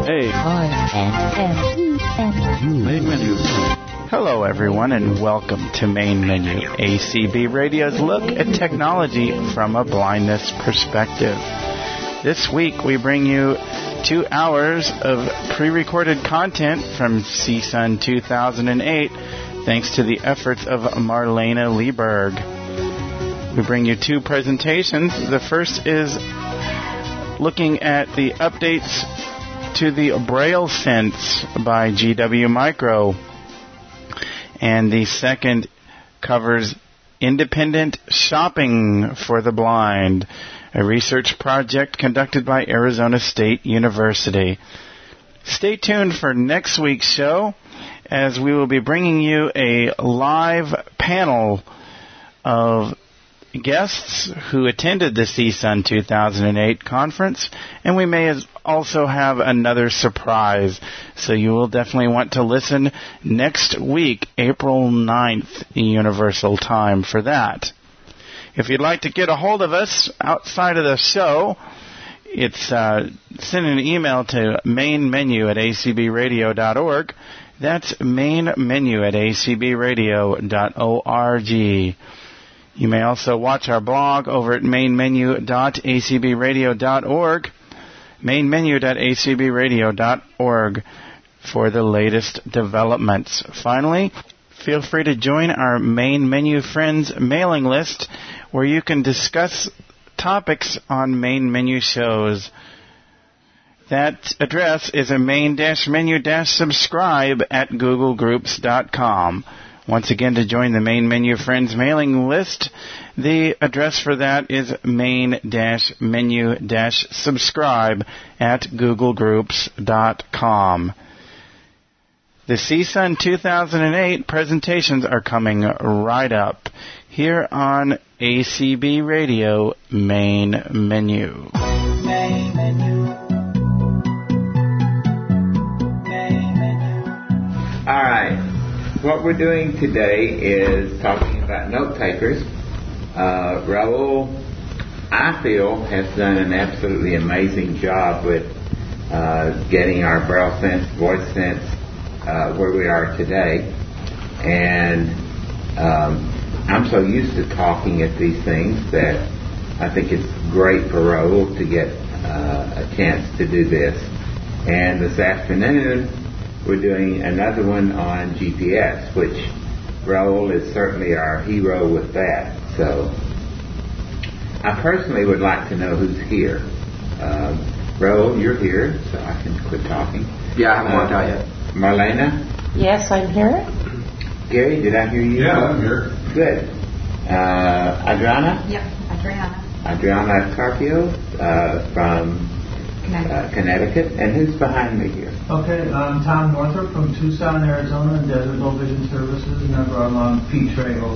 Main Menu. Hello, everyone, and welcome to Main Menu, ACB Radio's look at technology from a blindness perspective. This week, we bring you 2 hours of pre-recorded content from CSUN 2008, thanks to the efforts of Marlena Lieberg. We bring you 2 presentations. The first is looking at the updates to the Braille Sense by GW Micro. And the second covers independent shopping for the blind, a research project conducted by Arizona State University. Stay tuned for next week's show, as we will be bringing you a live panel of guests who attended the CSUN 2008 conference, and we may also have another surprise, so you will definitely want to listen next week, April 9th, Universal Time, for that. If you'd like to get a hold of us outside of the show, it's send an email to mainmenu@acbradio.org. That's mainmenu@acbradio.org. You may also watch our blog over at mainmenu.acbradio.org, mainmenu.acbradio.org, for the latest developments. Finally, feel free to join our Main Menu Friends mailing list, where you can discuss topics on Main Menu shows. That address is a main-menu-subscribe at googlegroups.com. Once again, to join the Main Menu Friends mailing list, the address for that is main-menu-subscribe at googlegroups.com. The CSUN 2008 presentations are coming right up here on ACB Radio Main Menu. Main Menu. Main Menu. All right. What we're doing today is talking about note takers. Raul, I feel, has done an absolutely amazing job with getting our Braille Sense, Voice Sense, where we are today. And I'm so used to talking at these things that I think it's great for Raul to get a chance to do this. And this afternoon, we're doing another one on GPS, which Raul is certainly our hero with that. So I personally would like to know who's here. Raul, you're here, so I can quit talking. Yeah, I haven't walked out yet. Marlena? Yes, I'm here. Gary, did I hear you? Yeah, I'm here. Good. Adriana? Yep, Adriana Carpio from Connecticut. And who's behind me here? Okay, I'm Tom Northrop from Tucson, Arizona, and Desert Low Vision Services, and I brought along Pete Trejo,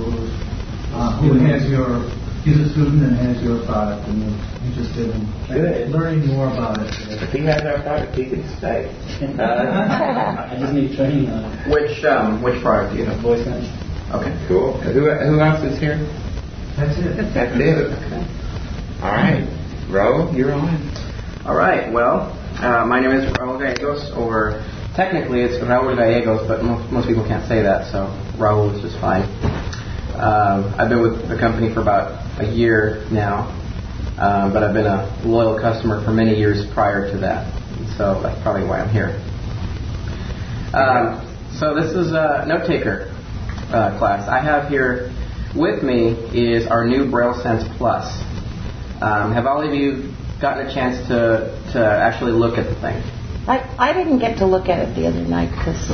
he's a student and has your product, and we're interested in learning more about it. If he has our product, he can stay. I just need training on it. Which product do you have? Voice Sense. Okay, cool. Who else is here? That's it. That's it. Okay. All right. Raul, you're on. All right, well, my name is Raul Gallegos, or technically it's Raul Gallegos, but most people can't say that, so Raul is just fine. I've been with the company for about a year now, but I've been a loyal customer for many years prior to that, so that's probably why I'm here. So this is a note-taker class. I have here with me is our new Braille Sense Plus. Have all of you gotten a chance to actually look at the thing? I didn't get to look at it the other night because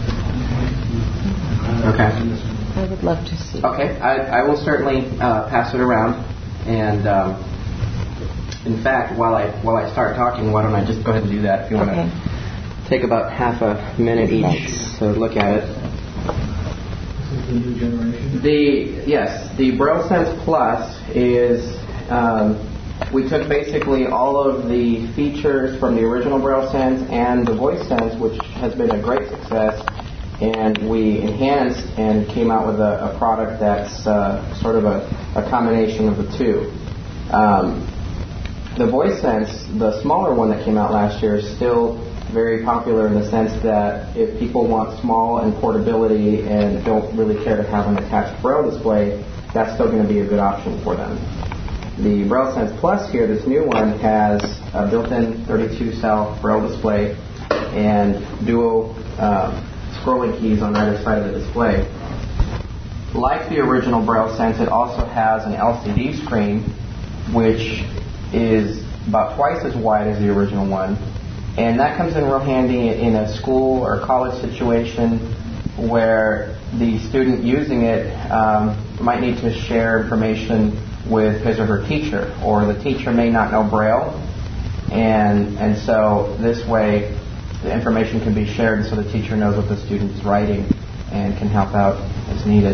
Okay. I would love to see. Okay, I will certainly pass it around, and in fact, while I start talking, why don't I just go ahead and do that? If you want to take about half a minute each to look at it. This is the new generation. The Braille Sense Plus is. We took basically all of the features from the original Braille Sense and the Voice Sense, which has been a great success, and we enhanced and came out with a product that's sort of a combination of the two. The Voice Sense, the smaller one that came out last year, still very popular in the sense that if people want small and portability and don't really care to have an attached Braille display, that's still going to be a good option for them. The BrailleSense Plus here, this new one, has a built-in 32-cell Braille display and dual scrolling keys on either side of the display. Like the original BrailleSense, it also has an LCD screen, which is about twice as wide as the original one. And that comes in real handy in a school or college situation where the student using it might need to share information with his or her teacher, or the teacher may not know Braille, and so this way the information can be shared so the teacher knows what the student is writing and can help out as needed.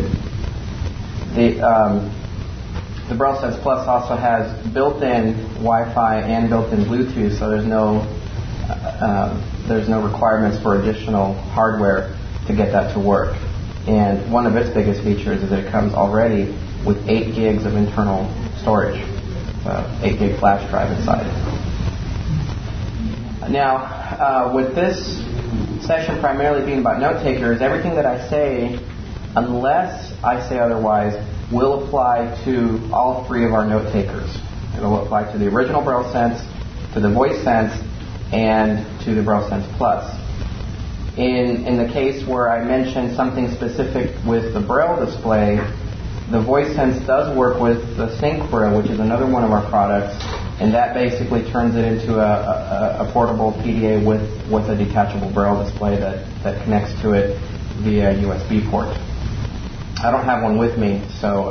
The BrailleSense Plus also has built-in Wi-Fi and built-in Bluetooth, so there's no requirements for additional hardware to get that to work. And one of its biggest features is that it comes already with 8 gigs of internal storage, 8 gig flash drive inside. Now, with this session primarily being about note takers, everything that I say, unless I say otherwise, will apply to all 3 of our note takers. It will apply to the original BrailleSense, to the VoiceSense, and to the BrailleSense Plus. In the case where I mentioned something specific with the Braille display, the VoiceSense does work with the Sync Braille, which is another one of our products, and that basically turns it into a portable PDA with a detachable Braille display that connects to it via USB port. I don't have one with me, so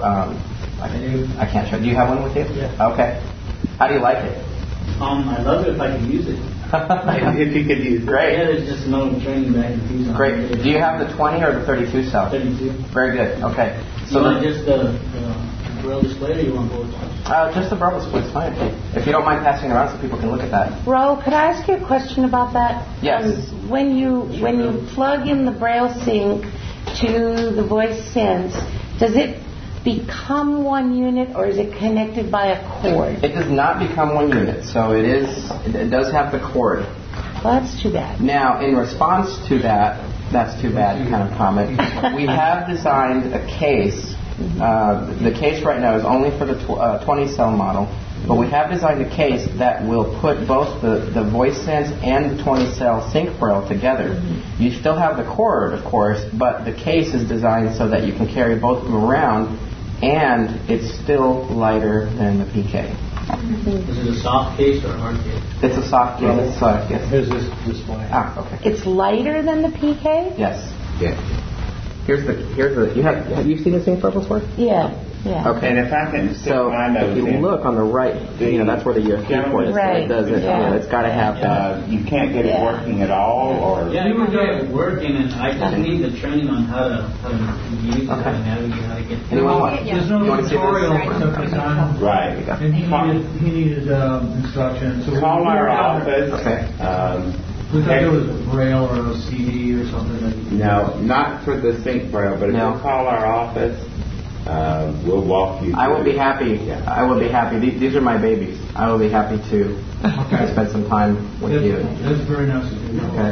I can't show. Do you have one with you? Yeah. Okay. How do you like it? I love it if I can use it. If you could use it. Great. Yeah, there's just no training that I can use on Great. it. Do you have the 20 or the 32 cell? 32. Very good. Okay. So you want just the Braille display, or you want both? Just the Braille display is fine. If you don't mind passing it around so people can look at that. Ro, could I ask you a question about that? Yes. When you plug in the Braille Sync to the VoiceSense, does it become one unit, or is it connected by a cord? It does not become one unit, so it does have the cord. Well, that's too bad. Now, in response to that, that's too bad kind of comment, we have designed a case. The case right now is only for the 20-cell model, but we have designed a case that will put both the VoiceSense and the 20-cell Sync Braille together. Mm-hmm. You still have the cord, of course, but the case is designed so that you can carry both of them around, and it's still lighter than the PK. Mm-hmm. Is it a soft case or a hard case? It's a soft case. It's soft case. Here's this display. Okay. It's lighter than the PK? Yes. Yes. Here's the. Have you seen the Sync Braille before? Yeah. Yeah. Okay. And if I can stick So my nose if you in, look on the right, that's where the USB port is. Right. It does it. Yeah. It's got to have that. you can't get it working at all, or Yeah, we were doing it working, and I just need the training on how to use it, how to navigate, how to get through. Anyone want? There's no You want to see this? tutorial for design. right. And he needed instructions. So Call our office. Okay. We thought it was Braille or a CD or something. No, not for the Sync Braille, but if No. you call our office, we'll walk you through. I will be happy. Yeah. I will be happy. These are my babies. I will be happy to spend some time with you. That's very nice of you. Okay.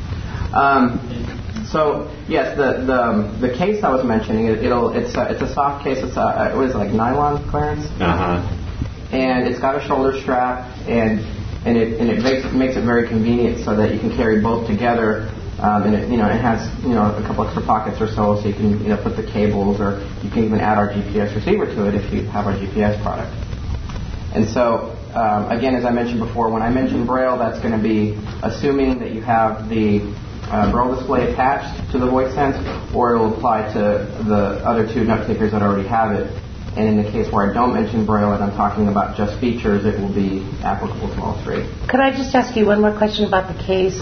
So yes, the case I was mentioning, it's a soft case. It's what is it, like nylon, Clarence? And it's got a shoulder strap, and it makes it very convenient so that you can carry both together. And it has a couple extra pockets or so you can put the cables, or you can even add our GPS receiver to it if you have our GPS product. And so again, as I mentioned before, when I mention Braille, that's going to be assuming that you have the Braille display attached to the VoiceSense, or it will apply to the other 2 note takers that already have it. And in the case where I don't mention Braille and I'm talking about just features, it will be applicable to all 3. Could I just ask you one more question about the case?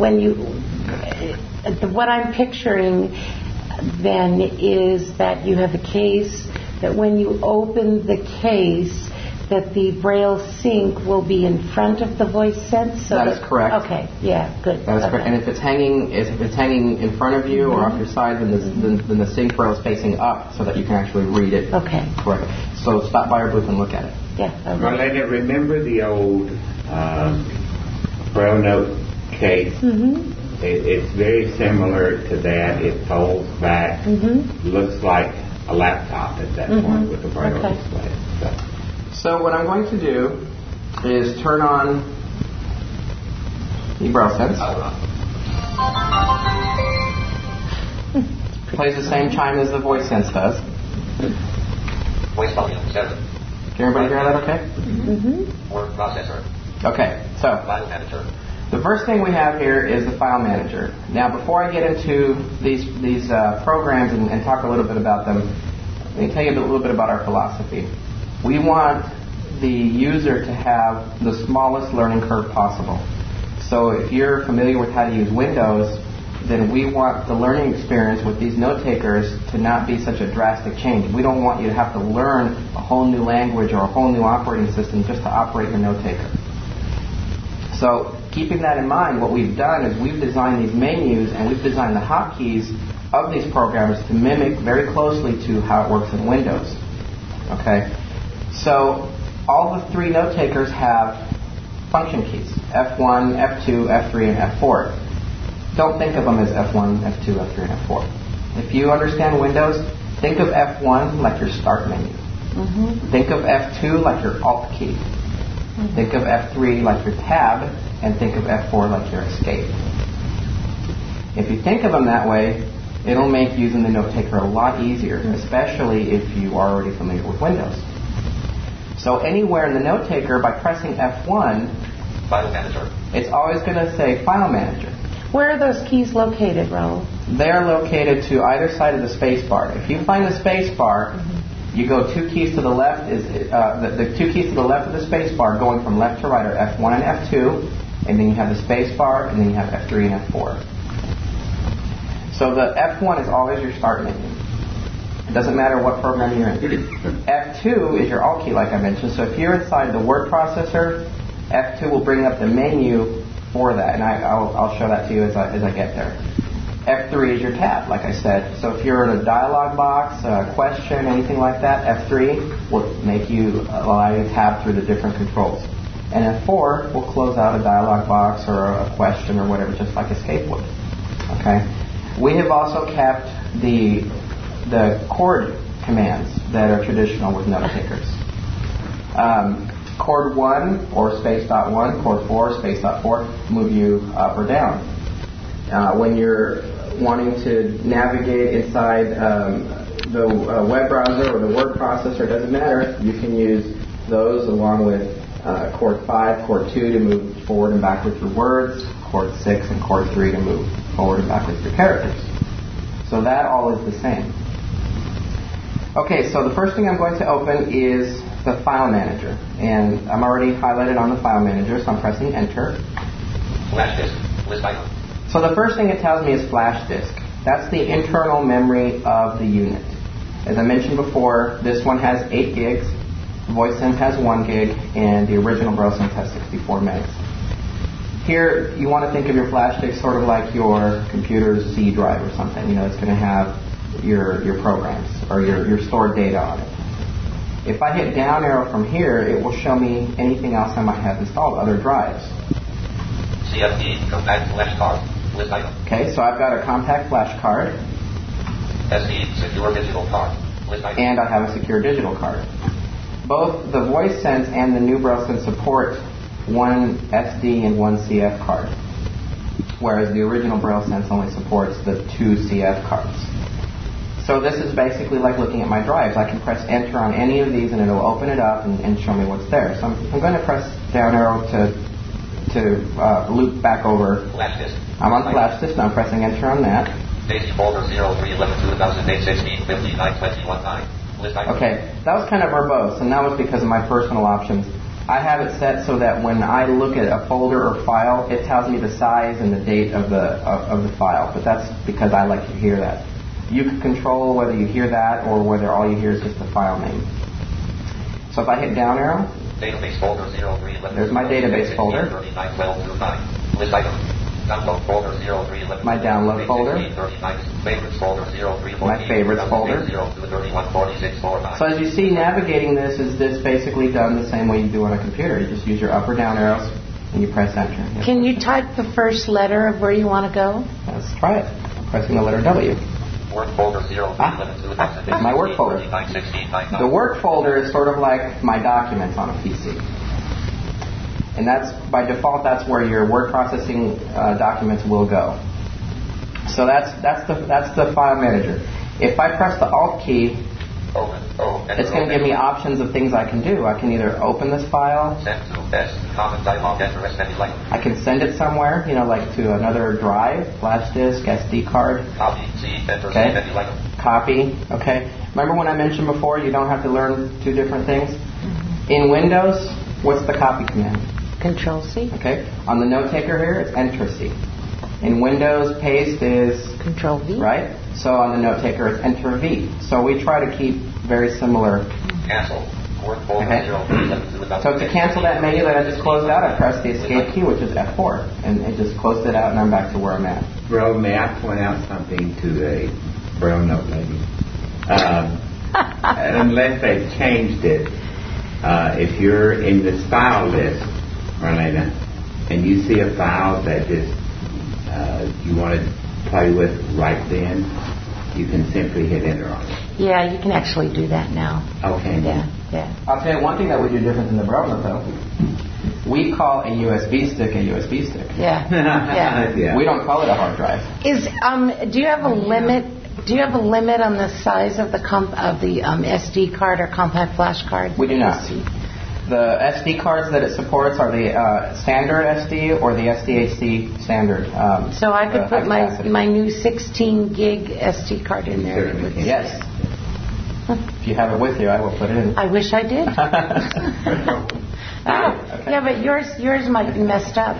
What I'm picturing then is that you have a case that when you open the case, that the Braille Sync will be in front of the VoiceSense. So that is correct. Okay. Yeah. Good. That is correct. And if it's hanging in front of you or off your side, then the Sync Braille is facing up so that you can actually read it. Okay. Correct. So stop by our booth and look at it. Yeah. Okay. Marlena, remember the old Braille note case. It's very similar to that. It folds back. Looks like a laptop at that point with a Braille display. So what I'm going to do is turn on the BrailleSense. Plays the same chime as the VoiceSense does. Voice volume 7. Can everybody hear that okay? Word processor. Okay, so File manager. the first thing we have here is the file manager. Now, before I get into these programs and talk a little bit about them, let me tell you a little bit about our philosophy. We want the user to have the smallest learning curve possible. So if you're familiar with how to use Windows, then we want the learning experience with these note takers to not be such a drastic change. We don't want you to have to learn a whole new language or a whole new operating system just to operate your note taker. So keeping that in mind, what we've done is we've designed these menus and we've designed the hotkeys of these programs to mimic very closely to how it works in Windows. Okay? So all the three note takers have function keys, F1, F2, F3, and F4. Don't think of them as F1, F2, F3, and F4. If you understand Windows, think of F1 like your start menu. Think of F2 like your alt key. Think of F3 like your tab, and think of F4 like your escape. If you think of them that way, it'll make using the note taker a lot easier, especially if you are already familiar with Windows. So anywhere in the note taker, by pressing F1, File manager. it's always going to say File Manager. Where are those keys located, Raul? They're located to either side of the space bar. If you find the space bar, you go two keys to the left. The two keys to the left of the space bar going from left to right are F1 and F2, and then you have the space bar, and then you have F3 and F4. So the F1 is always your start menu. It doesn't matter what program you're in. F2 is your alt key, like I mentioned. So if you're inside the word processor, F2 will bring up the menu for that, and I'll show that to you as I get there. F3 is your tab, like I said. So if you're in a dialog box, a question, anything like that, F3 will allow you to tab through the different controls. And F4 will close out a dialog box or a question or whatever, just like escape would. Okay. We have also kept the chord commands that are traditional with note takers. Chord 1 or space dot 1, chord 4, space dot 4 move you up or down. When you're wanting to navigate inside the web browser or the word processor, it doesn't matter. You can use those along with chord 5, chord 2 to move forward and back with your words, chord 6 and chord 3 to move forward and back with your characters. So that all is the same. Okay, so the first thing I'm going to open is the File Manager. And I'm already highlighted on the File Manager, so I'm pressing Enter. Flash disk. List item. So the first thing it tells me is flash disk. That's the internal memory of the unit. As I mentioned before, this one has 8 gigs, VoiceSense has 1 gig, and the original BrailleSense has 64 megs. Here, you want to think of your flash disk sort of like your computer's C drive or something. You know, it's going to have your programs or your stored data on it. If I hit down arrow from here, it will show me anything else I might have installed, other drives. CFD, compact flash card. List item. Okay, so I've got a compact flash card. SD, secure digital card. List item. And I have a secure digital card. Both the VoiceSense and the new BrailleSense support one SD and one CF card, whereas the original BrailleSense only supports the 2 CF cards. So this is basically like looking at my drives. I can press Enter on any of these and it'll open it up and show me what's there. So I'm going to press down arrow to loop back over. Flash disk. I'm on flash disk, now I'm pressing Enter on that. Daisy folder 0311 2008 16 59 21 9. List item. Okay, that was kind of verbose, and that was because of my personal options. I have it set so that when I look at a folder or file, it tells me the size and the date of the file, but that's because I like to hear that. You can control whether you hear that or whether all you hear is just the file name. So if I hit down arrow, Database folder 0311. There's my database folder. 39 12 through 9. List item. Download folder 0311. My download folder. 39. Favorites folder 0314. My favorites folder. 31 46 49. So as you see, navigating this is basically done the same way you do on a computer. You just use your up or down arrows and you press enter. Can you type the first letter of where you want to go? Let's try it. I'm pressing the letter W. Work folder 0. It's my work folder. The work folder is sort of like my documents on a PC. And that's, by default, that's where your word processing documents will go. So that's the file manager. If I press the Alt key, it's going to give me options of things I can do. I can either open this file. I can send it somewhere, like to another drive, flash disk, SD card. Copy. Okay. Remember when I mentioned before you don't have to learn two different things? In Windows, what's the copy command? Control-C. Okay. On the note taker here, it's Enter-C. In Windows, paste is Control-V. Right? So on the note taker, it's Enter-V. So we try to keep very similar. Cancel. Okay. So to cancel that menu that I just closed out, I press the Escape key, which is F4. And it just closed it out, and I'm back to where I'm at. Bro, may I point out something to the Braille note lady? Unless they've changed it, if you're in this file list, Marlena, and you see a file that just you want to play with right then, you can simply hit enter on it. Yeah, you can actually do that now. Okay. Yeah. I'll tell you one thing that we do different than the Braille note, though. We call a USB stick a USB stick. Yeah. We don't call it a hard drive. Do you have a limit? Do you have a limit on the size of the SD card or compact flash card? We do not. The SD cards that it supports are the standard SD or the SDHC standard. So I could put my new 16 gig SD card in there. Yes. If you have it with you, I will put it in. I wish I did. Okay. Yeah, but yours might be messed up.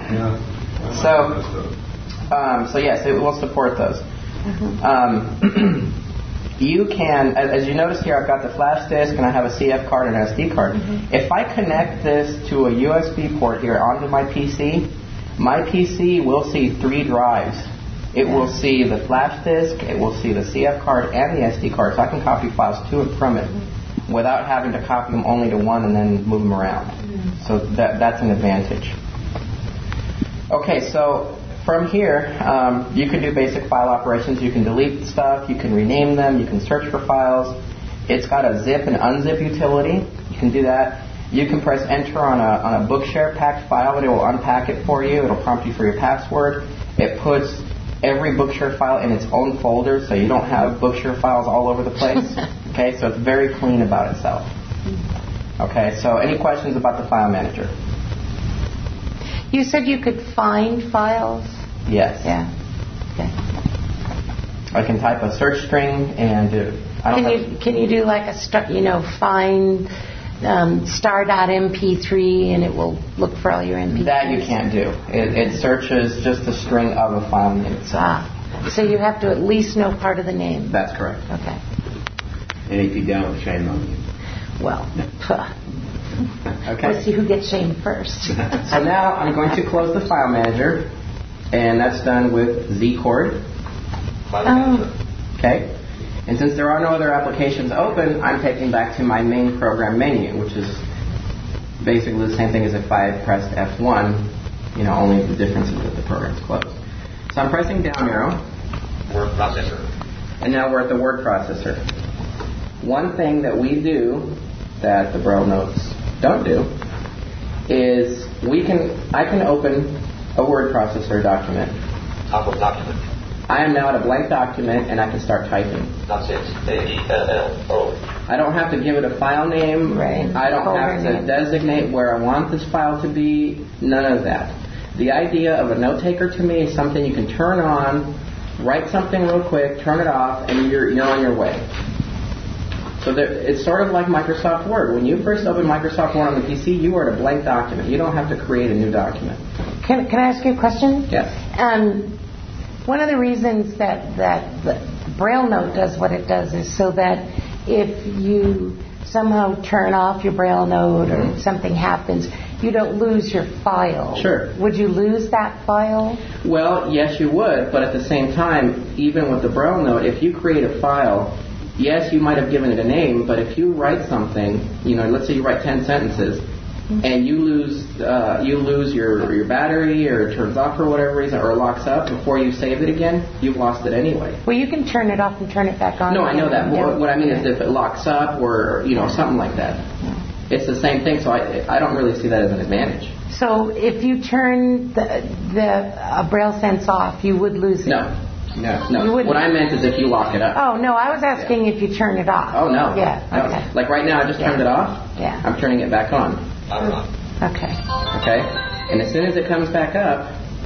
So yes, it will support those. You can, as you notice here, I've got the flash disk and I have a CF card and an SD card. If I connect this to a USB port here onto my PC will see 3 drives. It will see the flash disk, it will see the CF card and the SD card, so I can copy files to and from it without having to copy them only to one and then move them around. So that's an advantage. Okay, so from here, you can do basic file operations. You can delete stuff, you can rename them, you can search for files. It's got a zip and unzip utility. You can do that. You can press enter on a Bookshare packed file and it will unpack it for you. It'll prompt you for your password. It puts every Bookshare file in its own folder so you don't have Bookshare files all over the place. Okay, so it's very clean about itself. Okay, so any questions about the file manager? You said you could find files? Yes. Yeah. Okay. I can type a search string and can you do like a find star.mp3 and it will look for all your MP3s? That you can't do. It searches just a string of a file name itself. So you have to at least know part of the name. That's correct. Okay. And if you don't, shame on you. Well, okay. Let's see who gets shamed first. So now I'm going to close the file manager, and that's done with Z-Cord. Okay. And since there are no other applications open, I'm taking back to my main program menu, which is basically the same thing as if I had pressed F1, only the difference is that the program's closed. So I'm pressing down arrow. Word processor. And now we're at the word processor. One thing that we do that the Braille notes don't do is I can open a word processor document. Top of document. I am now at a blank document and I can start typing. That's it. A-E-L-L-O. I don't have to give it a file name. Right. I don't have to designate where I want this file to be. None of that. The idea of a note taker to me is something you can turn on, write something real quick, turn it off, and you're on your way. So it's sort of like Microsoft Word. When you first open Microsoft Word on the PC, you are at a blank document. You don't have to create a new document. Can I ask you a question? Yes. One of the reasons that the Braille note does what it does is so that if you somehow turn off your Braille note or something happens, you don't lose your file. Sure. Would you lose that file? Well, yes, you would. But at the same time, even with the Braille note, if you create a file, yes, you might have given it a name, but if you write something, let's say you write 10 sentences, and you lose your battery, or it turns off for whatever reason, or it locks up before you save it again, you've lost it anyway. Well, you can turn it off and turn it back on. No, I know that. What I mean is if it locks up, or something like that. It's the same thing, so I don't really see that as an advantage. So if you turn the Braille Sense off, you would lose it? No. What I meant is if you lock it up. Oh, no, I was asking if you turn it off. Oh, no. Yeah, no. okay. Like right now, I just turned it off. Yeah. I'm turning it back on. Okay. Okay? And as soon as it comes back up...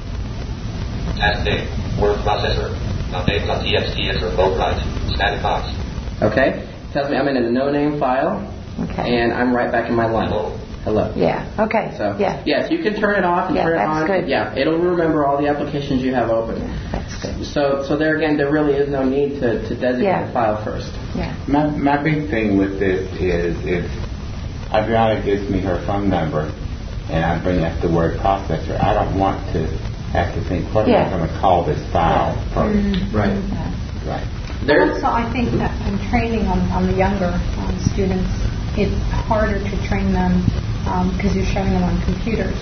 Add name, word processor, name.txt, enter both right, static box. Okay? Tells me I'm in a no-name file. Okay. And I'm right back in my line. Hello. Yeah. Okay. So, yeah. Yes, you can turn it off and turn it on. That's good. Yeah, it'll remember all the applications you have open. That's good. So there again, there really is no need to designate the file first. Yeah. My big thing with this is if Adriana gives me her phone number and I bring up the word processor, I don't want to have to think, what am I going to call this file first? Right. Right. Also, I think that in training on the younger students, it's harder to train them because you're showing them on computers.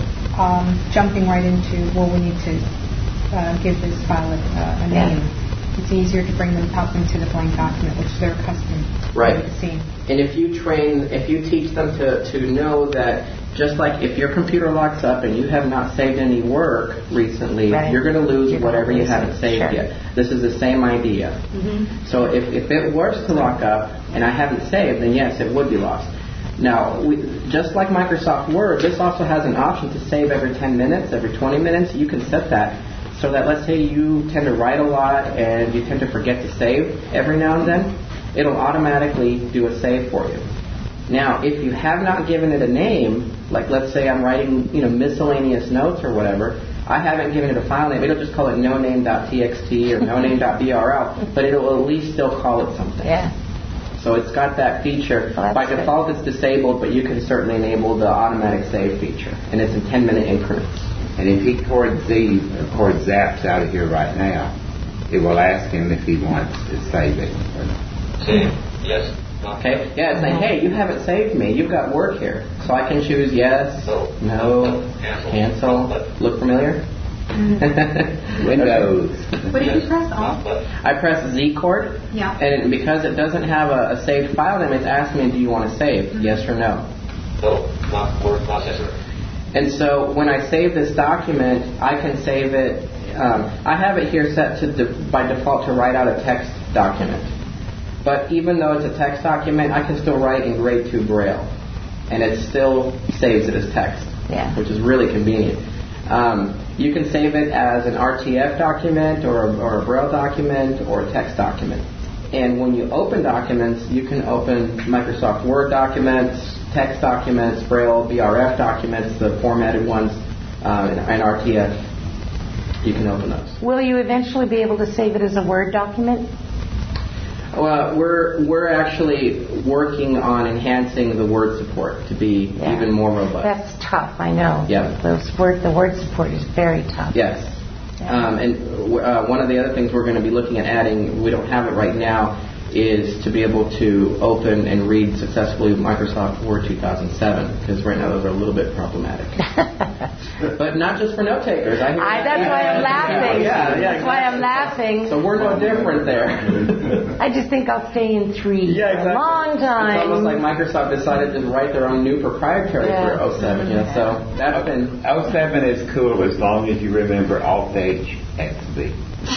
Jumping right into, well, we need to give this file a name. It's easier to bring them up into the blank document, which they're accustomed to seeing. And if you teach them to know that, just like if your computer locks up and you have not saved any work recently, you're going to lose whatever you haven't saved yet. This is the same idea. So if it was to lock up and I haven't saved, then yes, it would be lost. Now, just like Microsoft Word, this also has an option to save every 10 minutes, every 20 minutes. You can set that so that, let's say you tend to write a lot and you tend to forget to save every now and then, it'll automatically do a save for you. Now, if you have not given it a name, like let's say I'm writing, miscellaneous notes or whatever, I haven't given it a file name. It'll just call it noname.txt or noname.brl, but it'll at least still call it something. Yeah. So it's got that feature. By default, it's disabled, but you can certainly enable the automatic save feature, and it's in 10-minute increments. And if he chord zaps out of here right now, it will ask him if he wants to save it. Save, yes. Okay? Yeah, it's saying, hey, you haven't saved me. You've got work here. So I can choose yes, no, cancel. Look familiar? Windows. What did you press on? I press Z chord. Yeah. And because it doesn't have a saved file name, it's asking me, do you want to save? Yes or no? No, not word processor. And so when I save this document, I can save it. I have it here set to by default to write out a text document. But even though it's a text document, I can still write in grade 2 Braille. And it still saves it as text, which is really convenient. You can save it as an RTF document or a Braille document or a text document. And when you open documents, you can open Microsoft Word documents, text documents, Braille, BRF documents, the formatted ones, and RTF. You can open those. Will you eventually be able to save it as a Word document? Well, we're actually working on enhancing the Word support to be even more robust. That's tough, I know. Yeah. The Word support is very tough. Yes. Yeah. And one of the other things we're going to be looking at adding, we don't have it right now, is to be able to open and read successfully Microsoft Word 2007, because right now those are a little bit problematic. But not just for note takers. That's why I'm laughing. That's why I'm laughing. So we're no different there. I just think I'll stay in 3 for a long time. It's almost like Microsoft decided to write their own new proprietary for 07. So that's been... 07 is cool as long as you remember Alt-H-XB.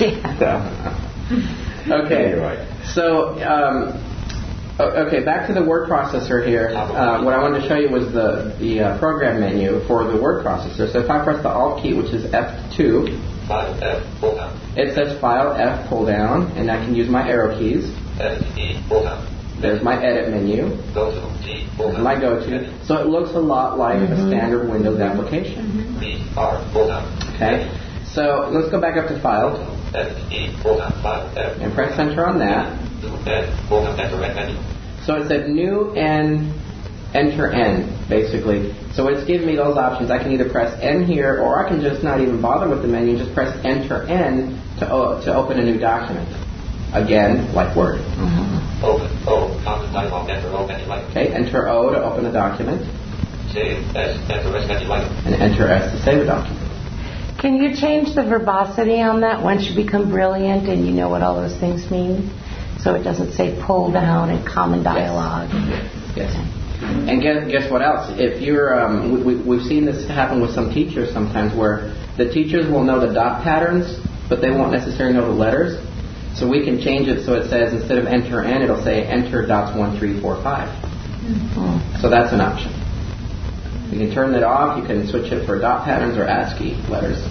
Okay. Anyway. So, back to the word processor here. What I wanted to show you was the program menu for the word processor. So if I press the Alt key, which is F2, File F, pull down. It says File F, pull down, and I can use my arrow keys. Edit E, pull down. There's my edit menu. Go to G, pull down. My go-to. So it looks a lot like a standard Windows application. B, R, pull down. Okay. So let's go back up to File. Edit E, pull down. File F. And press Enter on that. Edit, pull down, enter, menu. So it said New N, Enter N, basically. So it's giving me those options. I can either press N here, or I can just not even bother with the menu, just press Enter N to open a new document. Again, like Word. Open, O, content dialog, enter O, menu, like. Okay, Enter O to open the document. Save as enter as menu item. and enter S to save a document. Can you change the verbosity on that once you become brilliant and you know what all those things mean? So it doesn't say pull down and common dialogue. Yes. And guess what else? If you're, we've seen this happen with some teachers sometimes, where the teachers will know the dot patterns, but they won't necessarily know the letters. So we can change it so it says, instead of enter N, it'll say enter dots 1, 3, 4, 5. So that's an option. You can turn that off. You can switch it for dot patterns or ASCII letters.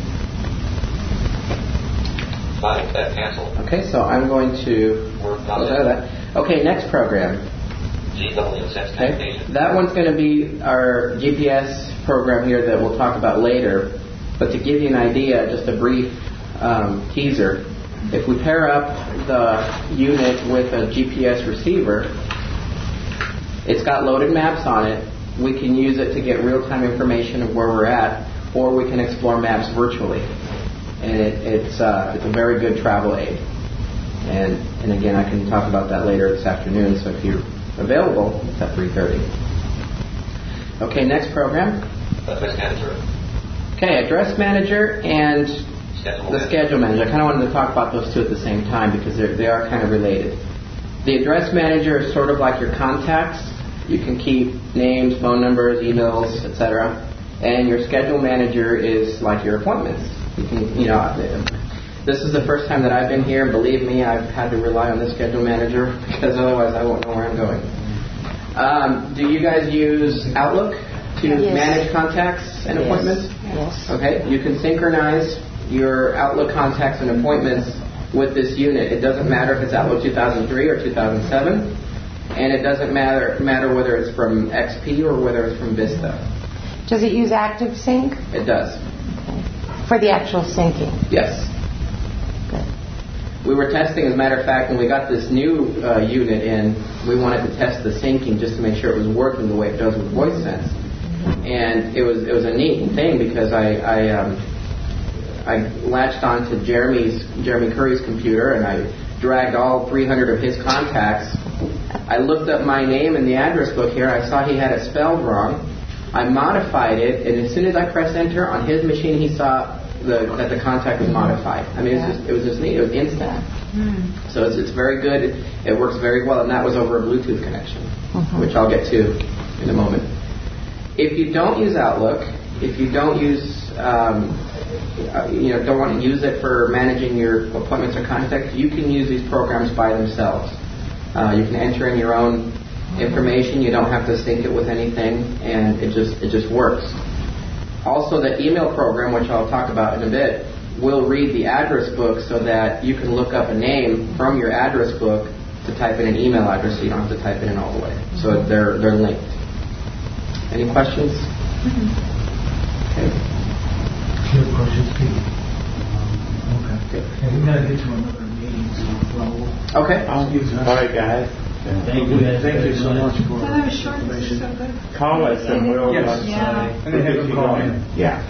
Cancel. Okay, so I'm going to close out of that. Okay, next program. GW Sense Okay, Navigation. that one's going to be our GPS program here that we'll talk about later. But to give you an idea, just a brief teaser, if we pair up the unit with a GPS receiver, it's got loaded maps on it. We can use it to get real-time information of where we're at, or we can explore maps virtually. And it's a very good travel aid. And again, I can talk about that later this afternoon, so if you're available, it's at 3:30. Okay, next program. Address Manager. Okay, Address Manager and Schedule the Manager. Schedule Manager. I kind of wanted to talk about those two at the same time because they are kind of related. The Address Manager is sort of like your contacts. You can keep names, phone numbers, emails, etc. And your Schedule Manager is like your appointments. You can, this is the first time that I've been here, and believe me, I've had to rely on the Schedule Manager because otherwise I won't know where I'm going. Do you guys use Outlook to manage contacts and appointments? Yes. Okay, you can synchronize your Outlook contacts and appointments with this unit. It doesn't matter if it's Outlook 2003 or 2007, and it doesn't matter whether it's from XP or whether it's from Vista. Does it use Active Sync? It does. For the actual syncing? Yes. Good. We were testing, as a matter of fact, when we got this new unit in, we wanted to test the syncing just to make sure it was working the way it does with VoiceSense. And it was a neat thing because I latched onto Jeremy Curry's computer and I dragged all 300 of his contacts. I looked up my name in the address book here. I saw he had it spelled wrong. I modified it, and as soon as I pressed enter on his machine, he saw that the contact was modified. I mean, it was just neat. It was instant. So it's very good. It works very well, and that was over a Bluetooth connection, which I'll get to in a moment. If you don't use Outlook, if you don't use, don't want to use it for managing your appointments or contacts, you can use these programs by themselves. You can enter in your own information. You don't have to sync it with anything, and it just works. Also, the email program, which I'll talk about in a bit, will read the address book so that you can look up a name from your address book to type in an email address, so you don't have to type it in all the way. So they're linked. Any questions? Okay. Good questions, Pete. Okay. And we gotta get to another meeting, so Raul. Okay. All right, guys. Thank you so much for That was short. This is so good. Call us and we'll... Yeah. And then have a call in. Yeah.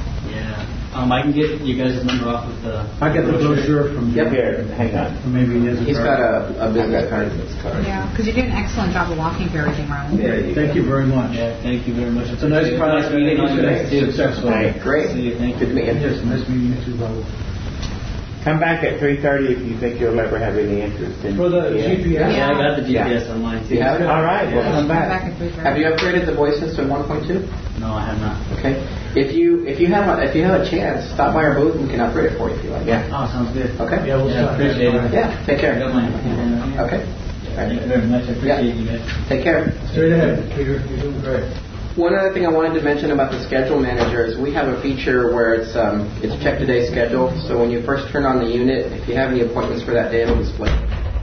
I can get you guys' number off with the... I got the brochure from Jim. Here, hang on. Maybe he has a He's got a business card. Yeah, because you do an excellent job of walking through everything, Raul. Thank you very much. Yeah, thank you very much. It's a nice product. meeting you guys too. Successful. Great. See you. Thank Good to you. meet you. Yes, nice meeting you too, Raul. Come back at 3:30 if you think you'll ever have any interest in For the GPS. Yeah, I got the Yeah. GPS online too. You have it? All right, well, come Back back. at 3:30. Have you upgraded the VoiceSense to 1.2? No, I have not. Okay. If you have a chance, stop by our booth and we can upgrade it for you if you like. Yeah. Oh, sounds good. Okay. Yeah, we'll Yeah, start. appreciate it. Yeah. Take I care. got mine. Okay. Thank you very much. I appreciate you guys. Take care. Straight ahead, Peter. You're doing great. One other thing I wanted to mention about the Schedule Manager is we have a feature where it's check today's schedule. So when you first turn on the unit, if you have any appointments for that day, it'll display.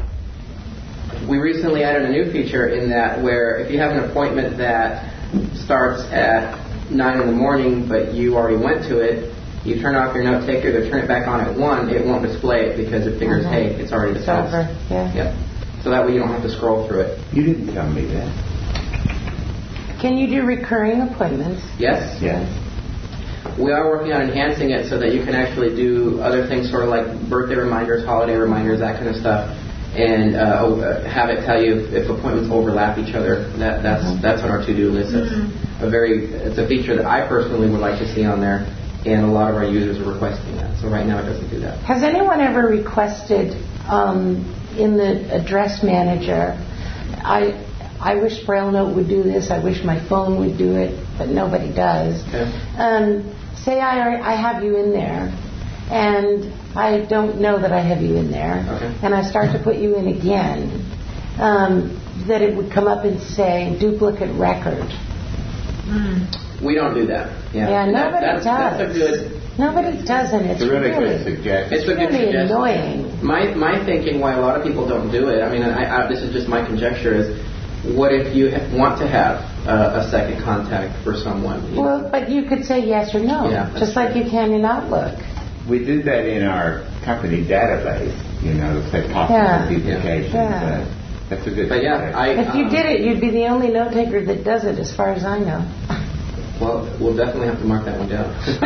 We recently added a new feature in that where if you have an appointment that starts at 9 in the morning, but you already went to it, you turn off your note taker to turn it back on at 1, it won't display it because it figures, hey, it's already It's dismissed. over. Yeah. Yep. So that way you don't have to scroll through it. You didn't tell me that. Can you do recurring appointments? Yes? Yes. We are working on enhancing it so that you can actually do other things, sort of like birthday reminders, holiday reminders, that kind of stuff, and have it tell you if appointments overlap each other. That's what our to-do list is. it's a feature that I personally would like to see on there, and a lot of our users are requesting that. So right now it doesn't do that. Has anyone ever requested in the address manager, I wish Braille Note would do this, I wish my phone would do it, but nobody does. Okay. Say I have you in there, and I don't know that I have you in there, and I start to put you in again, that it would come up and say duplicate record. We don't do that. Yeah, nobody does. That's a good... Nobody does, and it's really good suggestion. It's a good really suggestion. Annoying. My thinking why a lot of people don't do it, I mean, this is just my conjecture, is what if you want to have a second contact for someone? Well, but you could say yes or no, just like you can in Outlook. We do that in our company database, say possible duplication. Yeah. That's a good suggestion. If you did it, you'd be the only note taker that does it, as far as I know. Well, we'll definitely have to mark that one down.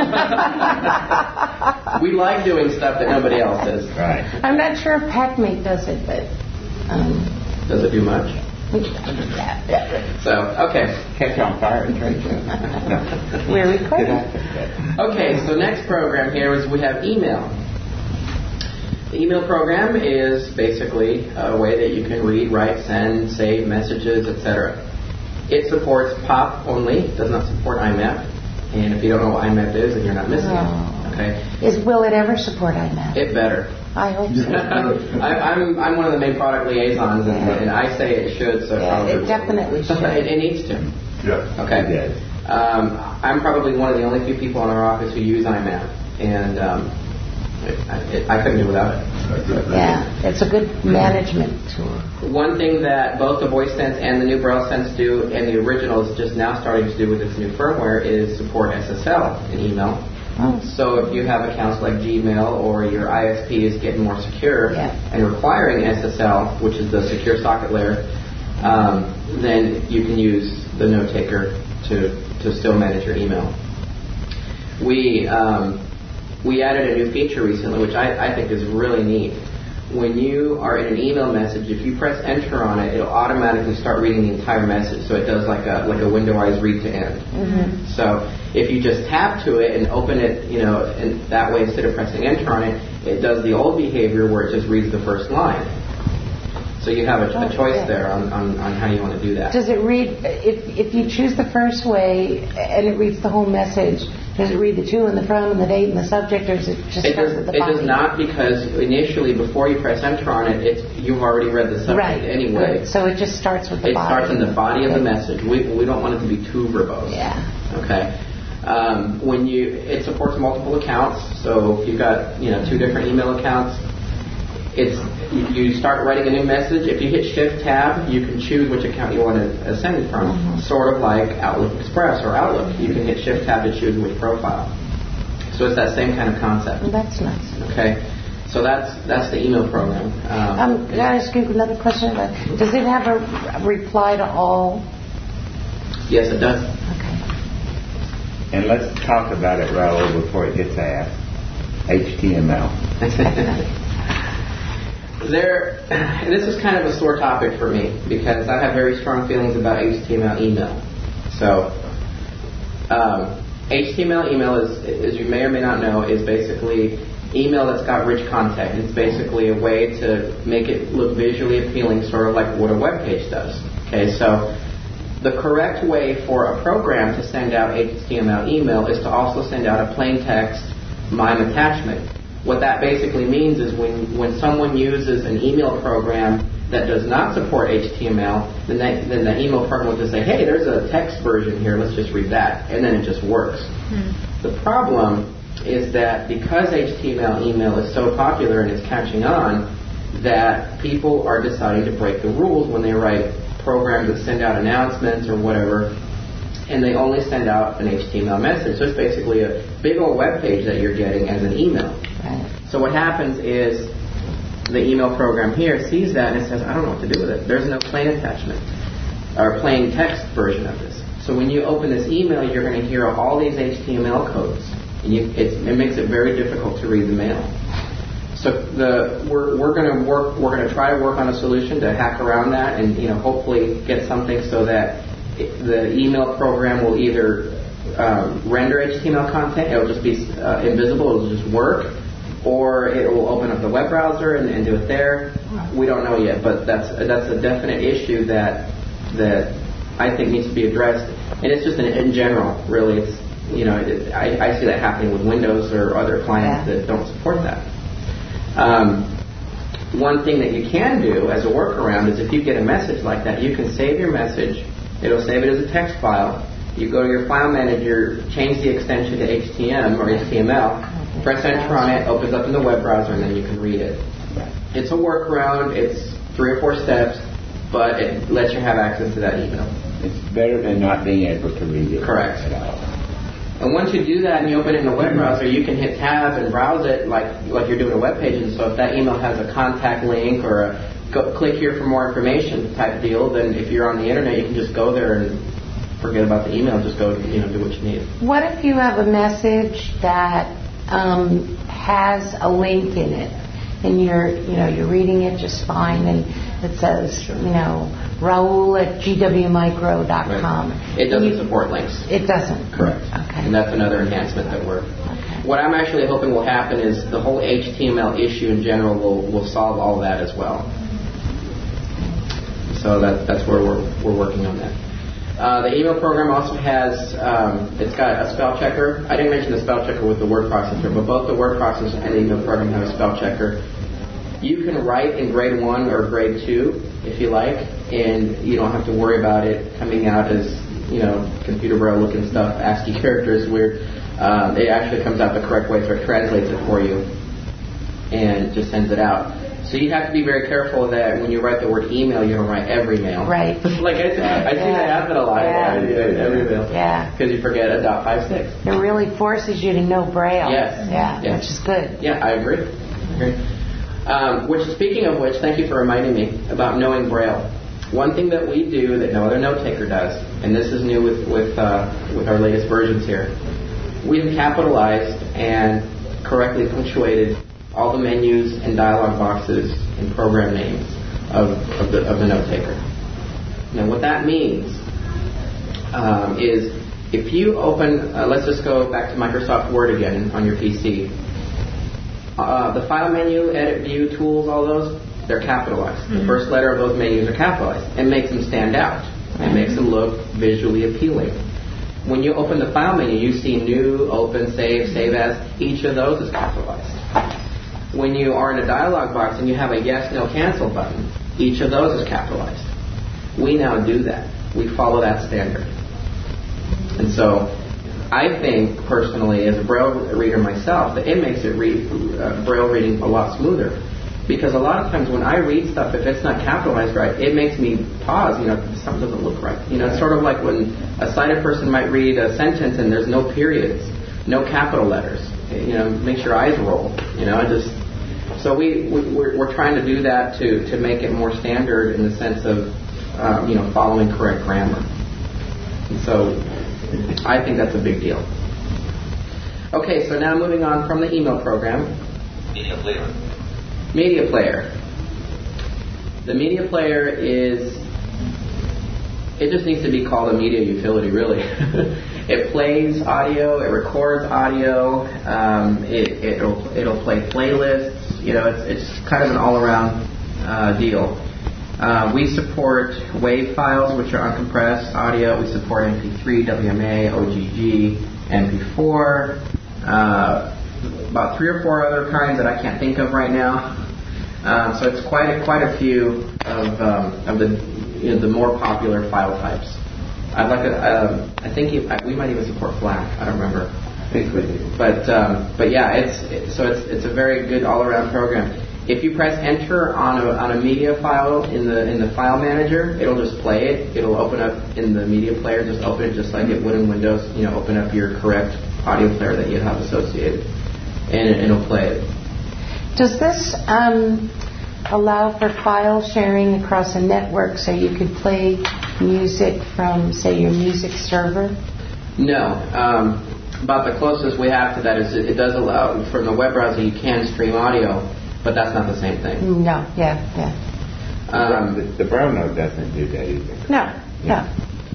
We like doing stuff that nobody else does. Right. I'm not sure if PackMate does it, but... does it do much? So, okay. Catch on fire at trade show. We're recording. Okay, so next program here is we have email. The email program is basically a way that you can read, write, send, save messages, etc. It supports POP only, does not support IMAP. And if you don't know what IMAP is, then you're not missing it. Okay. Will it ever support IMAP? It better. I hope so. I'm one of the main product liaisons, and I say it should. So it definitely should. It needs to. Yeah. Okay. I'm probably one of the only few people in our office who use IMAP, and I couldn't do without it. Yeah, it's a good management tool. One thing that both the VoiceSense and the new BrailleSense do, and the original is just now starting to do with its new firmware, is support SSL in email. Oh. So if you have accounts like Gmail or your ISP is getting more secure and requiring SSL, which is the secure socket layer, then you can use the note taker to still manage your email. We added a new feature recently, which I think is really neat. When you are in an email message, if you press enter on it, it'll automatically start reading the entire message. So it does like a windowized read to end. Mm-hmm. So if you just tap to it and open it, and that way instead of pressing enter on it, it does the old behavior where it just reads the first line. So you have a choice there on how you want to do that. Does it read, if you choose the first way and it reads the whole message, does it read the to and the from and the date and the subject, or is it just starts with the body? It does not, because initially, before you press enter on it, you've already read the subject anyway. Good. So it just starts with the body. It starts in the body of the message. We don't want it to be too verbose. Yeah. Okay. It supports multiple accounts. So if you've got 2 different email accounts, you start writing a new message. If you hit Shift Tab, you can choose which account you want to send it from. Mm-hmm. Sort of like Outlook Express or Outlook. You can hit Shift Tab to choose which profile. So it's that same kind of concept. That's nice. Okay. So that's the email program. Can I ask you another question? Does it have a reply to all? Yes, it does. Okay. And let's talk about it, Raul, before it gets asked. HTML. This is kind of a sore topic for me because I have very strong feelings about HTML email. So, HTML email is, as you may or may not know, is basically email that's got rich content. It's basically a way to make it look visually appealing, sort of like what a web page does. Okay, so the correct way for a program to send out HTML email is to also send out a plain text MIME attachment. What that basically means is when someone uses an email program that does not support HTML, then the email program will just say, hey, there's a text version here, let's just read that, and then it just works. The problem is that because HTML email is so popular and is catching on, that people are deciding to break the rules when they write programs that send out announcements or whatever, and they only send out an HTML message. So it's basically a big old web page that you're getting as an email. So what happens is the email program here sees that and it says, I don't know what to do with it. There's no plain attachment or plain text version of this. So when you open this email, you're going to hear all these HTML codes. And it makes it very difficult to read the mail. So we're going to try to work on a solution to hack around that and hopefully get something so that the email program will either render HTML content, it'll just be invisible, it'll just work, or it will open up the web browser and do it there. We don't know yet, but that's a definite issue that I think needs to be addressed. And it's just in general, really. It's, I see that happening with Windows or other clients that don't support that. One thing that you can do as a workaround is if you get a message like that, you can save your message. It'll save it as a text file. You go to your file manager, change the extension to HTML or HTML, press enter on it, opens up in the web browser, and then you can read it. It's a workaround. It's 3 or 4 steps, but it lets you have access to that email. It's better than not being able to read it. Correct. At all. And once you do that and you open it in the web browser, you can hit tab and browse it like you're doing a web page. And so if that email has a contact link or a click here for more information type deal, then if you're on the internet, you can just go there and forget about the email. Just go, do what you need. What if you have a message that has a link in it, and you're reading it just fine, and it says, Raul at gwmicro.com. Right. It doesn't support links. It doesn't. Correct. Okay. And that's another enhancement that we're. Okay. What I'm actually hoping will happen is the whole HTML issue in general will solve all that as well. So that's where we're working on that. The email program also has, it's got a spell checker. I didn't mention the spell checker with the word processor, but both the word processor and the email program have a spell checker. You can write in grade 1 or grade 2 if you like, and you don't have to worry about it coming out as, computer braille looking stuff, ASCII characters weird. It actually comes out the correct way, so it translates it for you and just sends it out. So you have to be very careful that when you write the word email, you don't write every mail. Right. Like I see that happen a lot. Every mail. Yeah. Because you forget a .56. It really forces you to know Braille. Yes. Yeah. Yes. Which is good. Yeah, I agree. Speaking of which, thank you for reminding me about knowing Braille. One thing that we do that no other note taker does, and this is new with our latest versions here, we've capitalized and correctly punctuated all the menus and dialog boxes and program names of the note taker. Now, what that means is if you open, let's just go back to Microsoft Word again on your PC. The file menu, edit, view, tools, all those, they're capitalized. Mm-hmm. The first letter of those menus are capitalized. It makes them stand out. It makes them look visually appealing. When you open the file menu, you see new, open, save, save as. Each of those is capitalized. When you are in a dialog box and you have a yes, no, cancel button, each of those is capitalized. We now do that. We follow that standard. And so I think, personally, as a Braille reader myself, that it makes it Braille reading a lot smoother. Because a lot of times when I read stuff, if it's not capitalized right, it makes me pause. Something doesn't look right. It's sort of like when a sighted person might read a sentence and there's no periods, no capital letters. Makes your eyes roll. So we're trying to do that to make it more standard in the sense of following correct grammar. And so I think that's a big deal. Okay, so now moving on from the email program. Media player. Media player. The media player it just needs to be called a media utility, really. It plays audio, it records audio, it'll play playlists. It's kind of an all-around deal. We support WAV files, which are uncompressed audio. We support MP3, WMA, OGG, MP4, about 3 or 4 other kinds that I can't think of right now. So it's quite a few of the more popular file types. I think we might even support FLAC. I don't remember. I think we do. But yeah, it's a very good all-around program. If you press enter on a media file in the file manager, it'll just play it. It'll open up in the media player. Just open it just like it would in Windows. Open up your correct audio player that you have associated, and it'll play it. Does this allow for file sharing across a network so you could play music from, say, your music server? No. About the closest we have to that is it does allow, from the web browser, you can stream audio, but that's not the same thing. No, yeah. The Braille note doesn't do that either. No.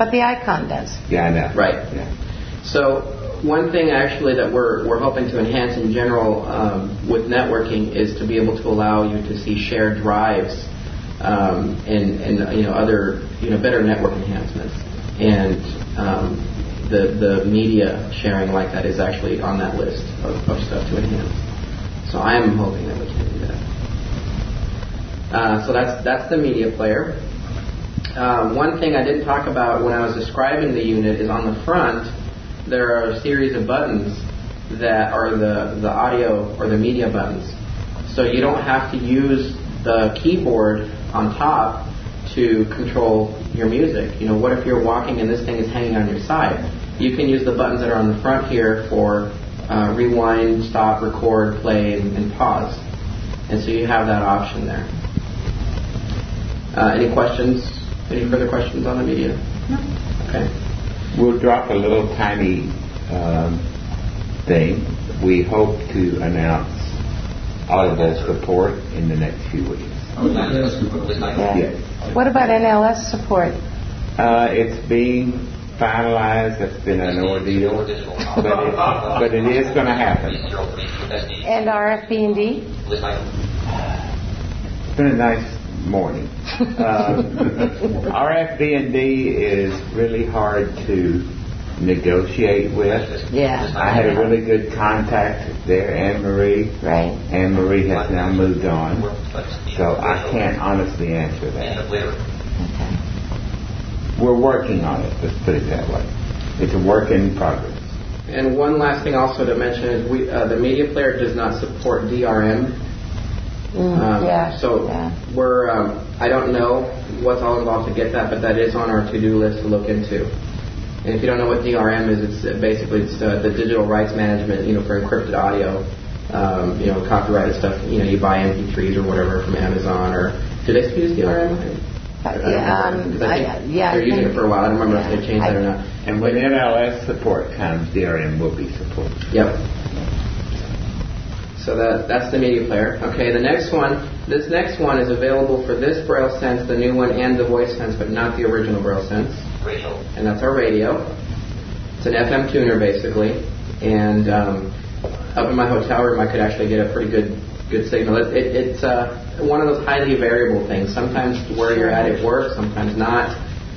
But the icon does. Yeah, I know. Right. Yeah. So one thing actually that we're hoping to enhance in general with networking is to be able to allow you to see shared drives and other better network enhancements. And the media sharing like that is actually on that list of stuff to enhance. So I am hoping that we can do that. So that's the media player. One thing I didn't talk about when I was describing the unit is on the front there are a series of buttons that are the audio or the media buttons. So you don't have to use the keyboard on top to control your music. What if you're walking and this thing is hanging on your side? You can use the buttons that are on the front here for rewind, stop, record, play, and pause. And so you have that option there. Any questions? Any further questions on the media? No. Okay. We'll drop a little tiny thing. We hope to announce Audible support in the next few weeks. Yeah. Yes. What about NLS support? It's being finalized. It's been an ordeal, but it is going to happen. And RFB&D? It's been a nice morning. RFB&D is really hard to negotiate with. Yeah. I had a really good contact there, Anne Marie. Right. Anne Marie has now moved on, so I can't honestly answer that. Okay. We're working on it, let's put it that way. It's a work in progress. And one last thing also to mention is the media player does not support DRM. So we're I don't know what's all involved to get that, but that is on our to-do list to look into. And if you don't know what DRM is, it's basically the digital rights management, for encrypted audio, copyrighted stuff. You buy MP3s or whatever from Amazon, or do they still use DRM? They're using it for a while. I don't remember if they changed that or not. And when NLS support comes, DRM will be supported. Yep. So that's the media player. Okay, this next one is available for this Braille Sense, the new one, and the Voice Sense, but not the original Braille Sense. Radio. And that's our radio. It's an FM tuner, basically. And up in my hotel room, I could actually get a pretty good signal. It's one of those highly variable things. Sometimes where you're at, it works. Sometimes not.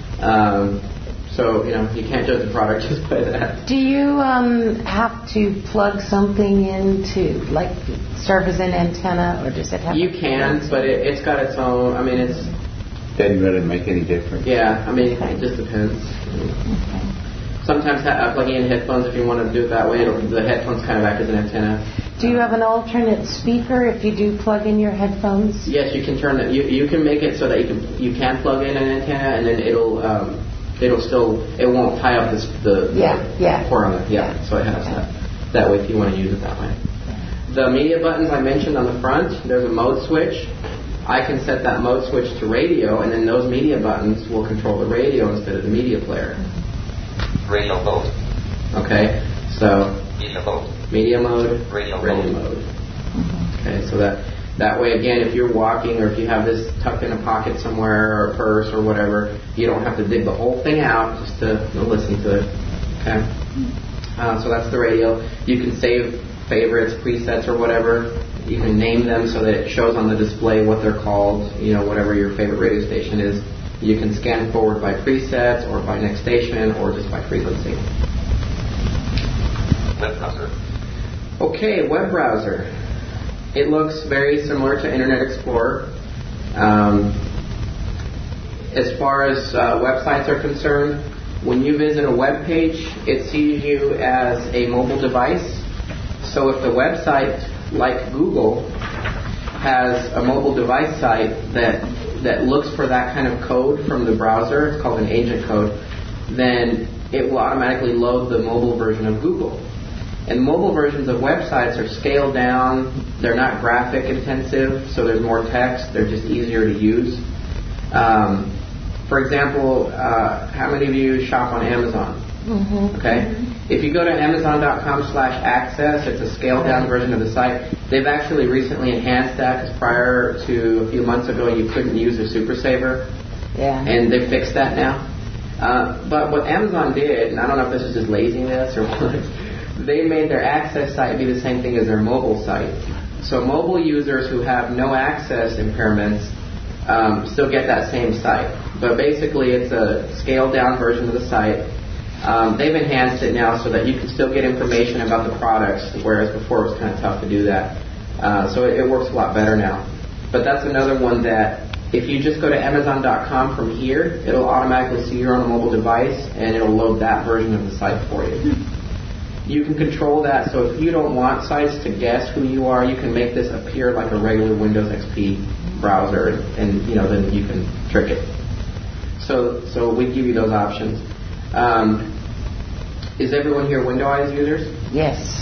So, you can't judge the product just by that. Do you have to plug something into, like, serve as an antenna, or does it have... You can, but it's got its own... it doesn't really make any difference. Yeah, it just depends. Okay. Sometimes plugging in headphones, if you want to do it that way, the headphones kind of act as an antenna. Do you have an alternate speaker if you do plug in your headphones? Yes, you can turn it. You can make it so that you can plug in an antenna, and then it won't tie up the port on it. Yeah, so it has that way if you want to use it that way. The media buttons I mentioned on the front, there's a mode switch. I can set that mode switch to radio, and then those media buttons will control the radio instead of the media player. Radio mode. Okay, so media mode, radio mode. Okay, so that way, again, if you're walking or if you have this tucked in a pocket somewhere or a purse or whatever, you don't have to dig the whole thing out just to listen to it. Okay, so that's the radio. You can save favorites, presets, or whatever. You can name them so that it shows on the display what they're called, whatever your favorite radio station is. You can scan forward by presets or by next station or just by frequency. Web browser. Okay, web browser. It looks very similar to Internet Explorer. As far as websites are concerned, when you visit a web page, it sees you as a mobile device. So if the website, like Google, has a mobile device site that looks for that kind of code from the browser, it's called an agent code, then it will automatically load the mobile version of Google. And mobile versions of websites are scaled down. They're not graphic intensive, so there's more text. They're just easier to use. For example, how many of you shop on Amazon? Mm-hmm. Okay. If you go to Amazon.com/access, it's a scaled down version of the site. They've actually recently enhanced that because prior to a few months ago, you couldn't use a Super Saver. Yeah. And they fixed that now. But what Amazon did, and I don't know if this is just laziness or what, they made their access site be the same thing as their mobile site. So mobile users who have no access impairments still get that same site. But basically it's a scaled down version of the site. They've enhanced it now so that you can still get information about the products, whereas before it was kind of tough to do that. So it works a lot better now. But that's another one that if you just go to Amazon.com from here, it'll automatically see you're on a mobile device and it'll load that version of the site for you. You can control that, so if you don't want sites to guess who you are, you can make this appear like a regular Windows XP browser, and then you can trick it. So we give you those options. Is everyone here Windows users? Yes.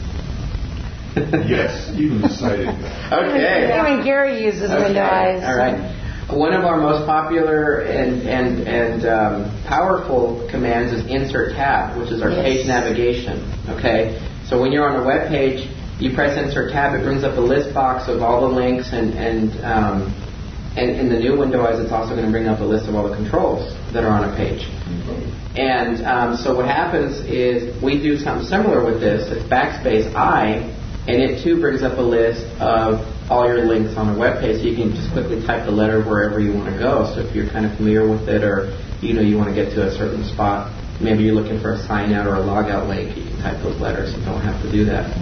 Yes, even the sighted guy. Okay. Even Gary uses Windows. All right. One of our most popular and powerful commands is insert tab, which is our page navigation. Okay. So when you're on a web page, you press insert tab. It brings up a list box of all the links, and in the new Windows, it's also going to bring up a list of all the controls that are on a page. And so what happens is we do something similar with this. It's backspace I. And it too brings up a list of all your links on a web page, so you can just quickly type the letter wherever you want to go. So if you're kind of familiar with it, or you want to get to a certain spot, maybe you're looking for a sign out or a log out link, you can type those letters and don't have to do that.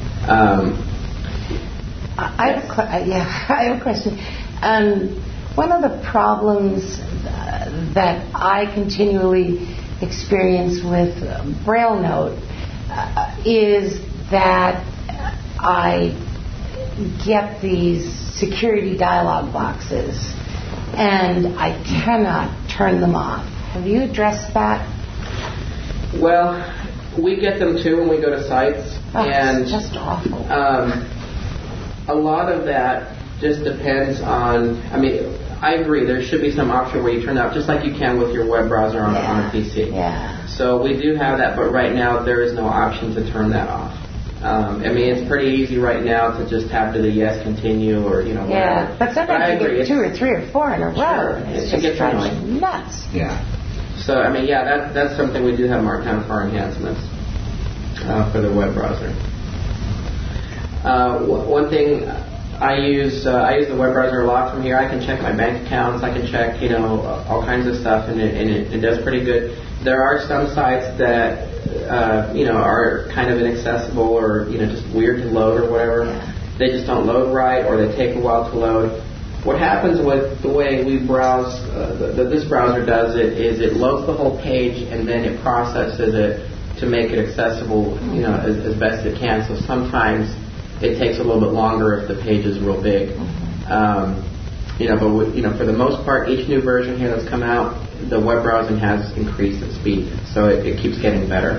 I have a question. One of the problems that I continually experience with Braille Note is that I get these security dialog boxes and I cannot turn them off. Have you addressed that? Well, we get them too when we go to sites. And it's just awful. A lot of that just depends on, I agree, there should be some option where you turn it off, just like you can with your web browser on a PC. Yeah. So we do have that, but right now there is no option to turn that off. It's pretty easy right now to just tap to the yes, continue, or whatever. Yeah, but sometimes you get 2 or 3 or 4 in a row. Sure. It's It just gets annoying. nuts. Yeah. So that's something we do have marked down for our enhancements for the web browser. One thing I use the web browser a lot from here. I can check my bank accounts. I can check all kinds of stuff, and it does pretty good. There are some sites that are kind of inaccessible or just weird to load or whatever. Yeah. They just don't load right, or they take a while to load. What happens with the way we browse, this browser does it, is it loads the whole page and then it processes it to make it accessible, as best it can. So sometimes it takes a little bit longer if the page is real big. But for the most part, each new version here that's come out, the web browsing has increased its speed, so it keeps getting better.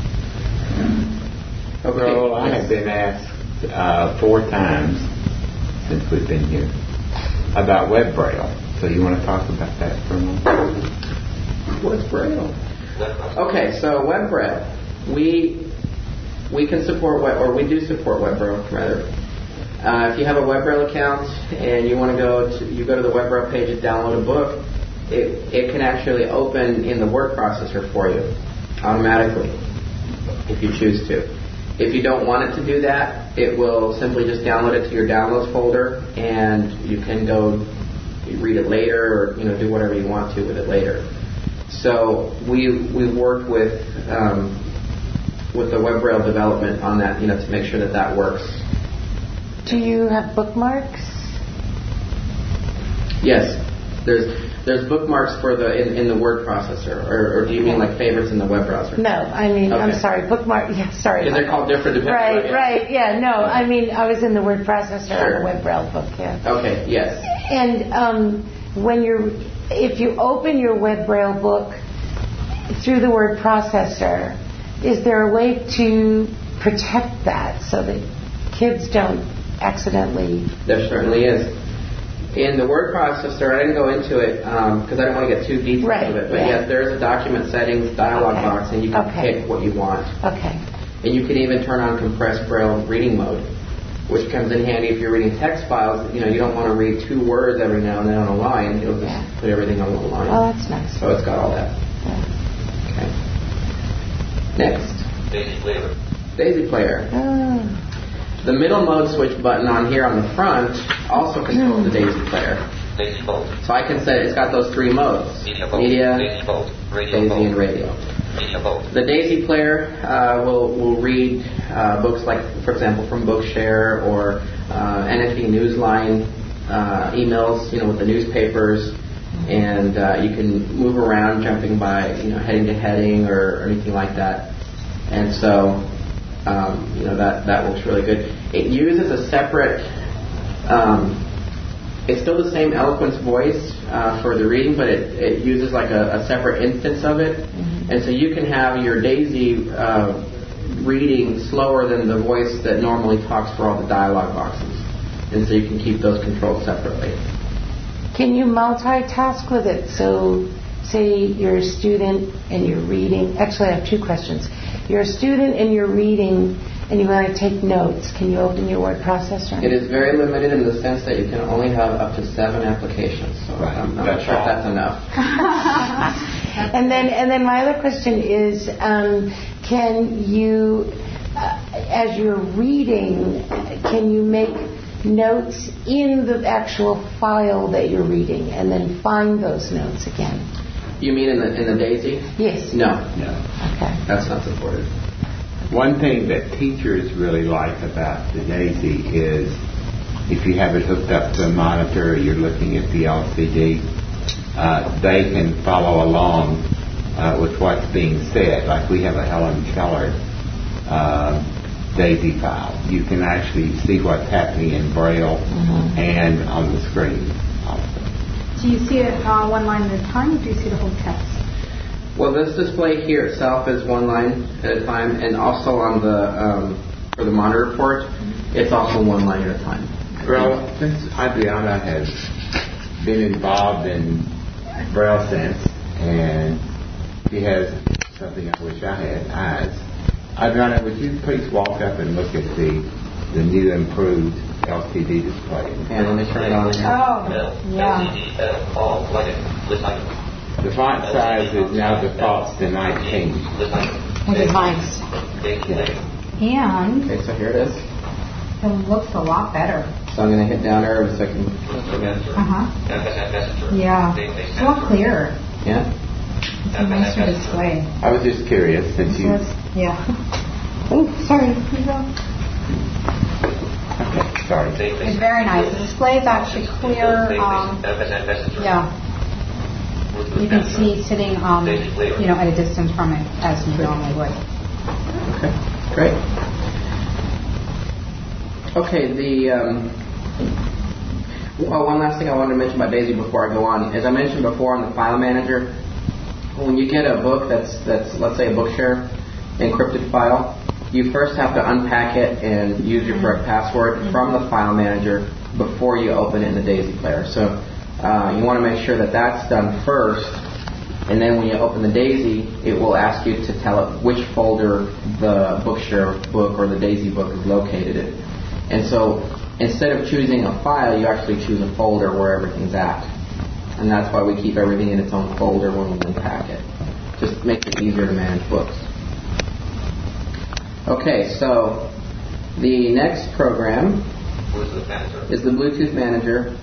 Okay. Well, I have been asked 4 times since we've been here about web braille. So you want to talk about that for a moment? What's Braille? Okay, so web braille. We can support we do support web braille rather. If you have a web braille account and you want to go to the web braille page and download a book, it can actually open in the word processor for you automatically if you choose to. If you don't want it to do that, it will simply just download it to your downloads folder, and you can go read it later, or do whatever you want to with it later. So we work with the web braille development on that, to make sure that works. Do you have bookmarks? Yes, there's bookmarks for in the word processor, or do you mean like favorites in the web browser? No, okay. I'm sorry, bookmark. Yeah, sorry. Because they're called different. Right. Yeah, no, I was in the word processor on the web braille book. Yeah. Okay. Yes. And if you open your web braille book through the word processor, is there a way to protect that so that kids don't accidentally? There certainly is. In the word processor, I didn't go into it because I don't want to get too deep into it, but yes, there is a document settings dialog box, and you can pick what you want. Okay. And you can even turn on compressed braille reading mode, which comes in handy if you're reading text files. You don't want to read 2 words every now and then on a line. You'll just put everything on one line. Oh, that's nice. So it's got all that. Yeah. Next. Daisy Player. Daisy Player. The middle mode switch button on here on the front also controls the Daisy Player. Daisy Mode. So I can set it's got those three modes. Media Mode. Media, Daisy Mode. Radio Daisy, Mode. and radio. Media Mode. The Daisy Player will read books like, for example, from Bookshare or NFB Newsline emails, with the newspapers, and you can move around, jumping by, heading to heading or anything like that. And so, that works really good. It uses a separate. It's still the same Eloquence voice for the reading, but it uses like a separate instance of it. Mm-hmm. And so you can have your Daisy reading slower than the voice that normally talks for all the dialogue boxes. And so you can keep those controlled separately. Can you multitask with it? So, say you're a student and you're reading. Actually, I have two questions. You're a student and you're reading and you want to take notes. Can you open your word processor? It is very limited in the sense that you can only have up to 7 applications. So I'm not sure if that's enough. And then my other question is, can you, as you're reading, can you make notes in the actual file that you're reading and then find those notes again? You mean in the Daisy? Yes. No. Okay. That's not supported. One thing that teachers really like about the Daisy is if you have it hooked up to a monitor or you're looking at the LCD, they can follow along with what's being said. Like we have a Helen Keller Daisy file. You can actually see what's happening in Braille and on the screen also. Do you see it one line at a time, or do you see the whole text? Well, this display here itself is one line at a time, and also on the for the monitor port, it's also one line at a time. Well, since Adriana has been involved in Braille Sense, and she has something I wish I had, eyes. Adriana, would you please walk up and look at the new improved LCD display? And let me turn it on. Yeah. LCD, all plug-in. The font size is now defaults to 19. What is mine? And Okay, so here it is. it looks a lot better. So I'm going to hit down arrow so I can. Yeah. It's a lot clearer. Yeah. It's a nicer display. I was just curious since you. Yeah. Oh, sorry. Here you go. Okay, sorry. It's very nice. The display is actually clear. Yeah. You can see sitting, at a distance from it as you normally would. Okay, great. Okay, one last thing I wanted to mention about Daisy before I go on. As I mentioned before on the file manager, when you get a book that's let's say a Bookshare encrypted file, you first have to unpack it and use your correct password from the file manager before you open it in the Daisy Player. So you want to make sure that that's done first, and then when you open the Daisy, it will ask you to tell it which folder the Bookshare book or the Daisy book is located in. And so instead of choosing a file, you actually choose a folder where everything's at. And that's why we keep everything in its own folder when we unpack it. Just makes it easier to manage books. Okay, so the next program is the Bluetooth Manager.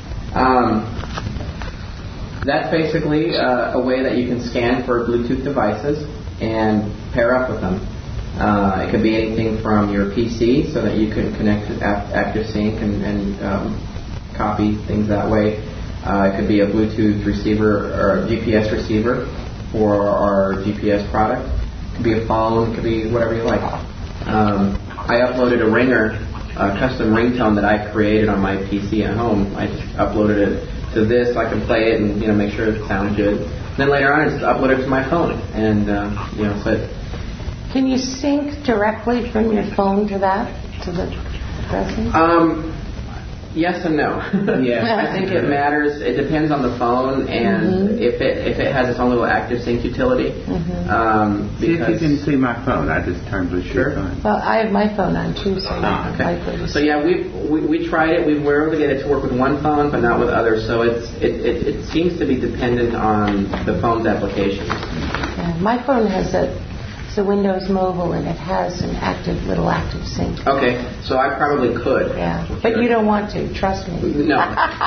That's basically a way that you can scan for Bluetooth devices and pair up with them. It could be anything from your PC so that you can connect to ActiveSync and copy things that way. It could be a Bluetooth receiver or a GPS receiver for our GPS product. It could be a phone. It could be whatever you like. I uploaded a ringer, a custom ringtone that I created on my PC at home. I just uploaded it to this. I can play it and make sure it sounds good. And then later on, I just upload it to my phone, and so it. Can you sync directly from your phone to that, to the present? Yes and no. Yeah, I think it matters. It depends on the phone, and if it has its own little ActiveSync utility. See if you can see my phone. I just turned Bluetooth on. Well, I have my phone on too, so okay. So yeah, we tried it. We were able to get it to work with one phone, but not with others. So it seems to be dependent on the phone's applications. Yeah, my phone has a it's a Windows Mobile and it has an little active sync. Okay, so I probably could. Yeah, but you don't want to. Trust me. No.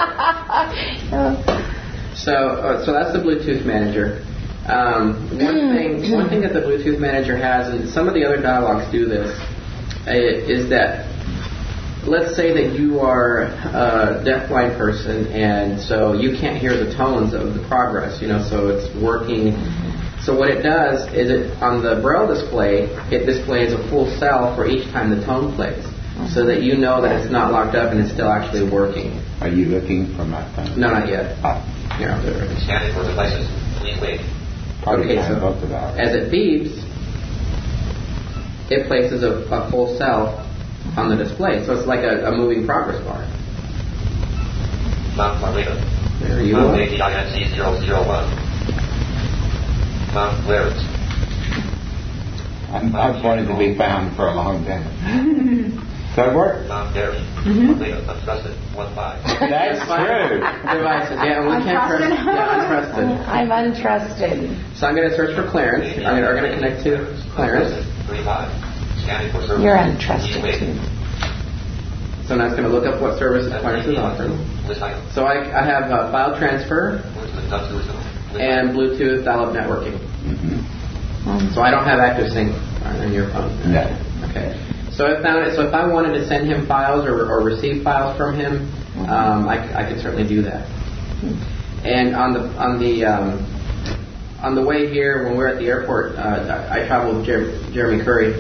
So that's the Bluetooth Manager. One thing that the Bluetooth Manager has, and some of the other dialogues do this, is that let's say that you are a deafblind person, and so you can't hear the tones of the progress, so it's working. So what it does is on the Braille display, it displays a full cell for each time the tone plays, so that you know that it's not locked up and it's still actually working. Are you looking for my phone? No, not yet. Here, I'll do it right now. Scanning for devices. Please wait. Okay, so as it beeps, it places a full cell on the display, so it's like a moving progress bar. Mount Marlena. There you Mount are. ADINC 001. Mount Clarence. I've wanted to be found for a long time. Does that work? Mount Derry. Marlena. Untrusted. 15. That's true. Devices, yeah, we can't trust. Yeah, untrusted. I'm untrusted. So I'm going to search for Clarence. I'm going to connect to Clarence. 35. Scanning for service. You're untrusted Please too. wait. So now it's going to look up what services Clarence is offering. List item. So I have file transfer and Bluetooth dial-up networking. So I don't have active sync on your phone. No. Okay. So I found it. So if I wanted to send him files or receive files from him, I could certainly do that. And on the way here, when we were at the airport, I traveled with Jeremy Curry.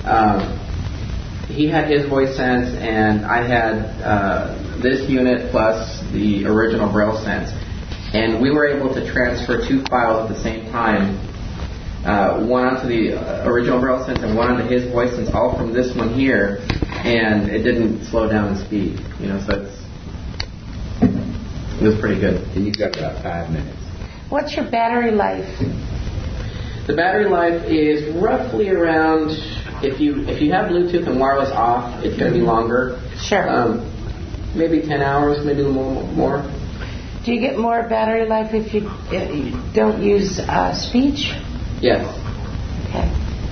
He had his voice sense, and I had this unit plus the original Braille sense, and we were able to transfer 2 files at the same time. One onto the original Braille sense and one onto his voice sense, all from this one here, and it didn't slow down in speed. So it was pretty good. So you've got about 5 minutes. What's your battery life? The battery life is roughly around, if you have Bluetooth and wireless off, it's going to be longer. Sure. Maybe 10 hours, maybe a little more. Do you get more battery life if you don't use speech? Yes. Okay.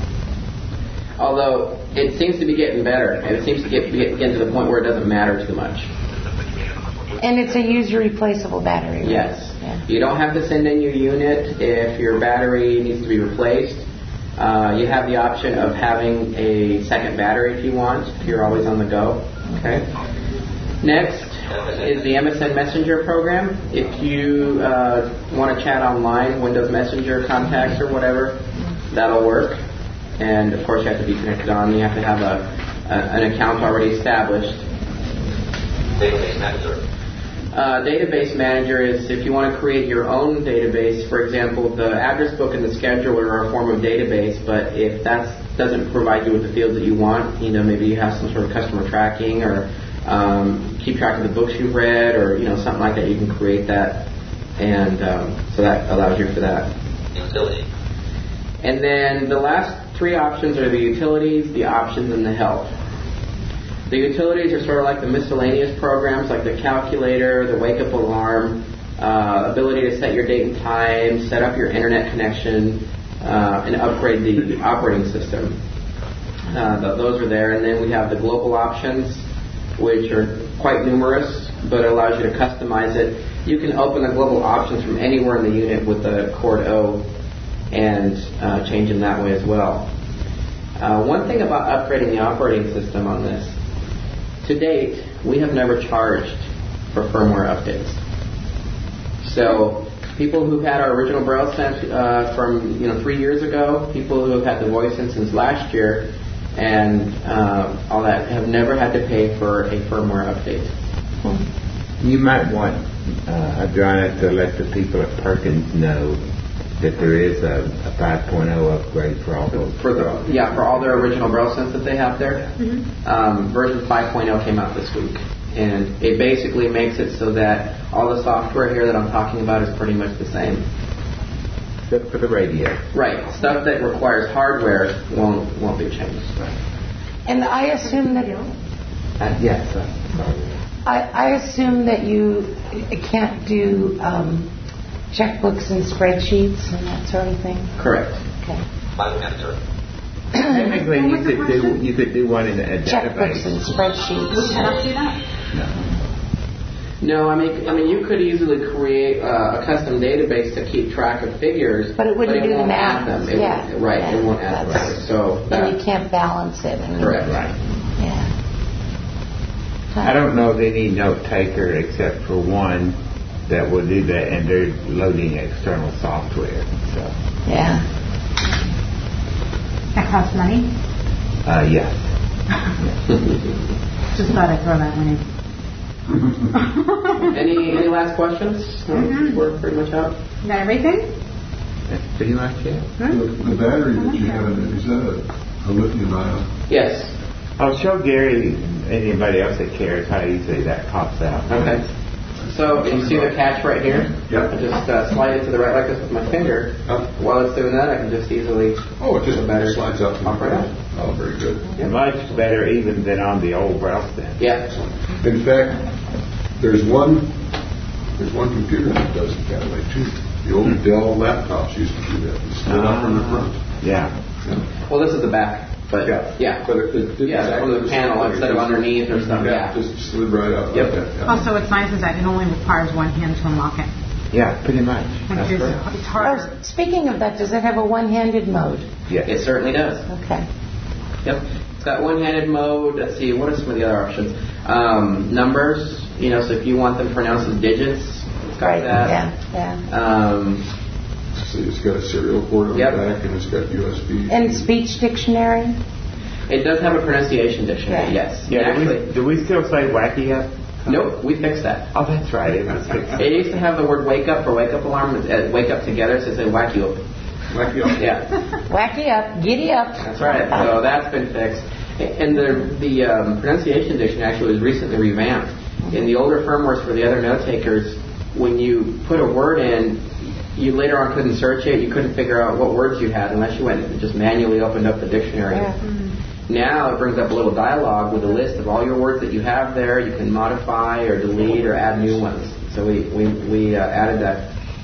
Although it seems to be getting better, and it seems to get to the point where it doesn't matter too much. And it's a user replaceable battery, right? Yes. Yeah. You don't have to send in your unit if your battery needs to be replaced. You have the option of having a second battery if you want, if you're always on the go. Okay. Next is the MSN Messenger program. If you want to chat online, Windows Messenger contacts or whatever, that'll work. And of course, you have to be connected on. You have to have an account already established. Database manager. Database manager is if you want to create your own database. For example, the address book and the scheduler are a form of database, but if that doesn't provide you with the fields that you want, maybe you have some sort of customer tracking or keep track of the books you've read or something like that, you can create that, and so that allows you for that. Utility. And then the last 3 options are the utilities, the options, and the help. The utilities are sort of like the miscellaneous programs, like the calculator, the wake-up alarm, ability to set your date and time, set up your internet connection, and upgrade the operating system. Those are there. And then we have the global options, which are quite numerous, but it allows you to customize it. You can open the global options from anywhere in the unit with the Chord O and change them that way as well. One thing about upgrading the operating system on this, to date, we have never charged for firmware updates. So people who've had our original Braille sense from 3 years ago, people who have had the voice sense since last year, and all that have never had to pay for a firmware update. You might want Adriana to let the people at Perkins know that there is a 5.0 upgrade for all those. For all their original Braille sense that they have there. Version 5.0 came out this week, and it basically makes it so that all the software here that I'm talking about is pretty much the same. Except for the radio. Right. Stuff that requires hardware won't be changed. And I assume that Yes. I assume that you can't do checkbooks and spreadsheets and that sort of thing. Correct. Okay. File manager. Technically, you could do one in a Checkbooks database. and spreadsheets. We cannot do that. No, I mean, you could easily create a custom database to keep track of figures, But it wouldn't do the won't math. add them. It Yeah. won't- right, Yeah. it won't add them. That's- So And you can't balance it. correct. Right. Yeah. I don't know of any note taker except for one that will do that, and they're loading external software. So, Yeah. That costs money. yes. Just thought I'd throw that one in. Any last questions? Mhm. We're pretty much out. Is that everything? That's pretty much it. The battery that you have in it, is that a lithium ion? Yes. I'll show Gary and anybody else that cares how easily that pops out. Okay. So you see the catch right here? Yep. I just slide it to the right like this with my finger. While it's doing that, I can just easily. Oh, it just the battery slides up to the pop right out. Oh, very good. Much better even than on the old Braille stand. Yeah. In fact, there's one computer that does it that way too. The old Dell laptops used to do that. They slid up in the front. Yeah. Well, this is the back, but yeah. But it did Yeah, exactly on the panel same. instead of underneath or something. Yeah, Yeah. just slid right up. Yep. Like that, yeah. Also, what's nice is that it only requires one hand to unlock it. Yeah, pretty much. That's Which is, right. it's Oh, harder. speaking of that, does it have a one-handed mode? Yes. It certainly does. Okay. Yep. It's got one-handed mode. Let's see, what are some of the other options? Numbers, so if you want them pronounced as digits, it's got Right. that. Yeah. See, it's got a serial port on Yep. the back, and it's got USB. And speech dictionary? It does have a pronunciation dictionary, Yeah. yes. Yeah, Actually, do we still say wacky up? nope, we fixed that. Oh, that's right. It was fixed. It used to have the word wake up for wake up alarm, wake up together, so it said whack you up. Wacky up. Yeah, Wacky up, giddy up. that's right. So that's been fixed. And the pronunciation dictionary actually was recently revamped. In the older firmwares for the other note takers, when you put a word in, you later on couldn't search it. You couldn't figure out what words you had unless you went and just manually opened up the dictionary. Yeah. Now it brings up a little dialogue with a list of all your words that you have there. You can modify or delete or add new ones. So we added that.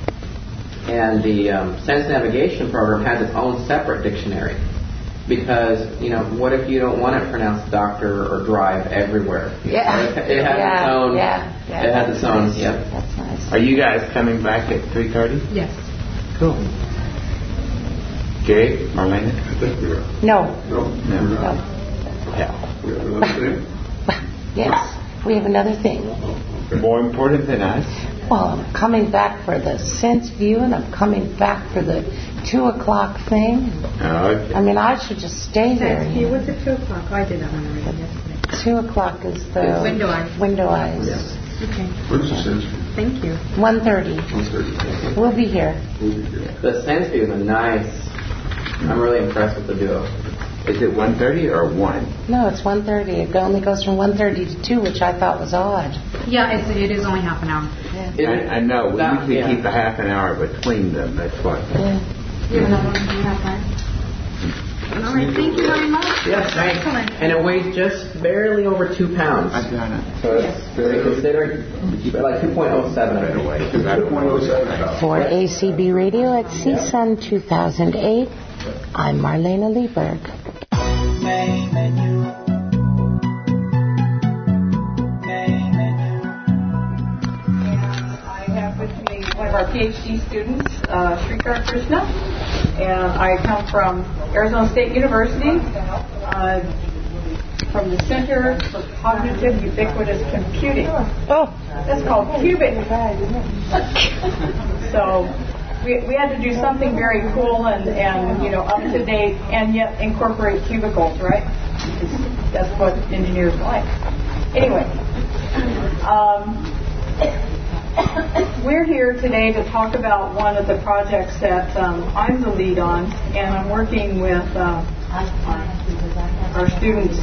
And the Sense Navigation program has its own separate dictionary. Because, what if you don't want it pronounced doctor or drive everywhere? Yeah. It has its own. Yeah. It has its own. Nice. Yeah. That's nice. Are you guys coming back at 3:30? Yes. Cool. Gary, Marlena? I think we are. No. No, we're No. not. Yeah. We have another thing? Yes. We have another thing. More important than us? Well, I'm coming back for the Sense View, and I'm coming back for the 2 o'clock thing. Okay. I mean, I should just stay there. That's you. What's at 2 o'clock? Oh, I did that one already yesterday. 2 o'clock is the Window eyes. Window eyes. Okay. Where's the sense? Thank you. 1:30. 1:30. We'll be here. We'll be here. The Sense View is a nice. I'm really impressed with the Duo. Is it 1:30 or 1? No, it's 1:30. It only goes from 1:30 to 2, which I thought was odd. Yeah, it is only half an hour. I know. We That- usually yeah. keep a half an hour between them. That's what. Yeah. You have another one? You have one? All right, thank you very much. Yes, thanks. Excellent. And it weighs just barely over 2 pounds. I got it. So it's very considered like 2.07 I weigh. 2.07. For ACB Radio at CSUN 2008, I'm Marlena Lieberg. I have with me one of our PhD students, Shrikar Krishna, and I come from Arizona State University, from the Center for Cognitive Ubiquitous Computing. Oh, That's called QBIC. So we had to do something very cool and up to date, and yet incorporate cubicles, right? That's what engineers like. Anyway. We're here today to talk about one of the projects that I'm the lead on, and I'm working with our students.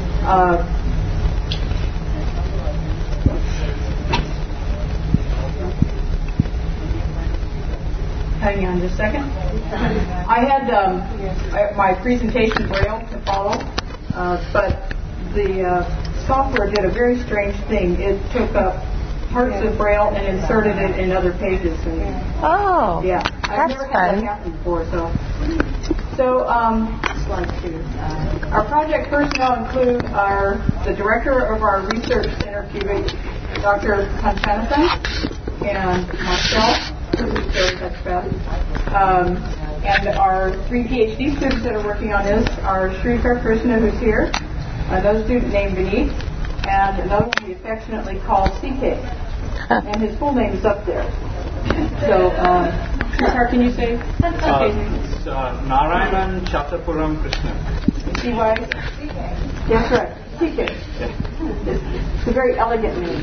Hang on just a second. I had my presentation Braille to follow, but the software did a very strange thing. It took up parts of Braille and inserted it in other pages. And, oh, yeah, I've that's never had fun. that happen before. So slide 2. Our project personnel include the director of our research center, Cubic, Dr. Panchanathan, and myself, that's Beth. And our 3 PhD students that are working on this are Shrika Krishna, who's here, another student named Vineet, and another one we affectionately call CK. And his full name is up there. So, Shrika, can you say? It's Narayanan Chatapuram Krishna. CY? That's right, CK. It's a very elegant name.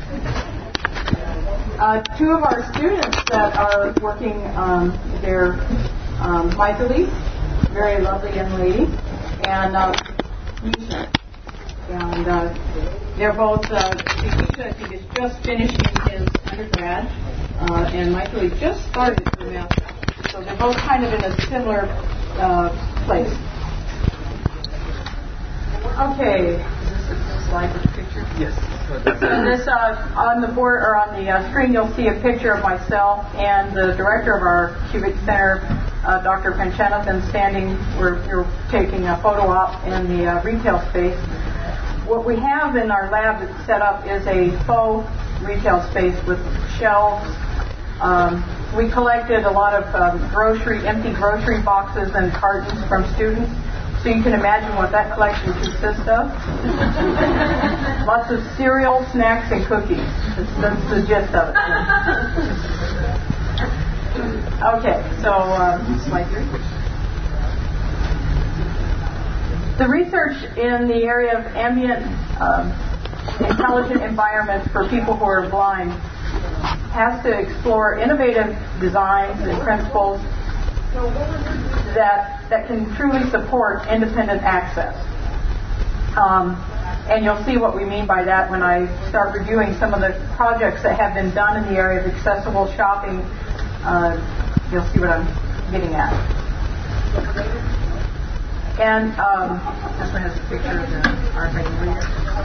2 of our students that are working, they're Maithili, very lovely young lady, and Nisha. And they're both, Nisha, I think, is just finishing his undergrad, and Maithili just started her master's. So they're both kind of in a similar place. Okay. Is this a slide with a picture? Yes. And this on the board or on the screen, you'll see a picture of myself and the director of our Cubic Center, Dr. Panchanathan, standing. We're taking a photo op in the retail space. What we have in our lab that's set up is a faux retail space with shelves. We collected a lot of empty grocery boxes and cartons from students. So you can imagine what that collection consists of. Lots of cereal, snacks, and cookies. That's the gist of it. Okay, so slide 3. The research in the area of ambient intelligent environments for people who are blind has to explore innovative designs and principles that can truly support independent access. And you'll see what we mean by that when I start reviewing some of the projects that have been done in the area of accessible shopping. You'll see what I'm getting at. And this one has a picture of the RFID reader.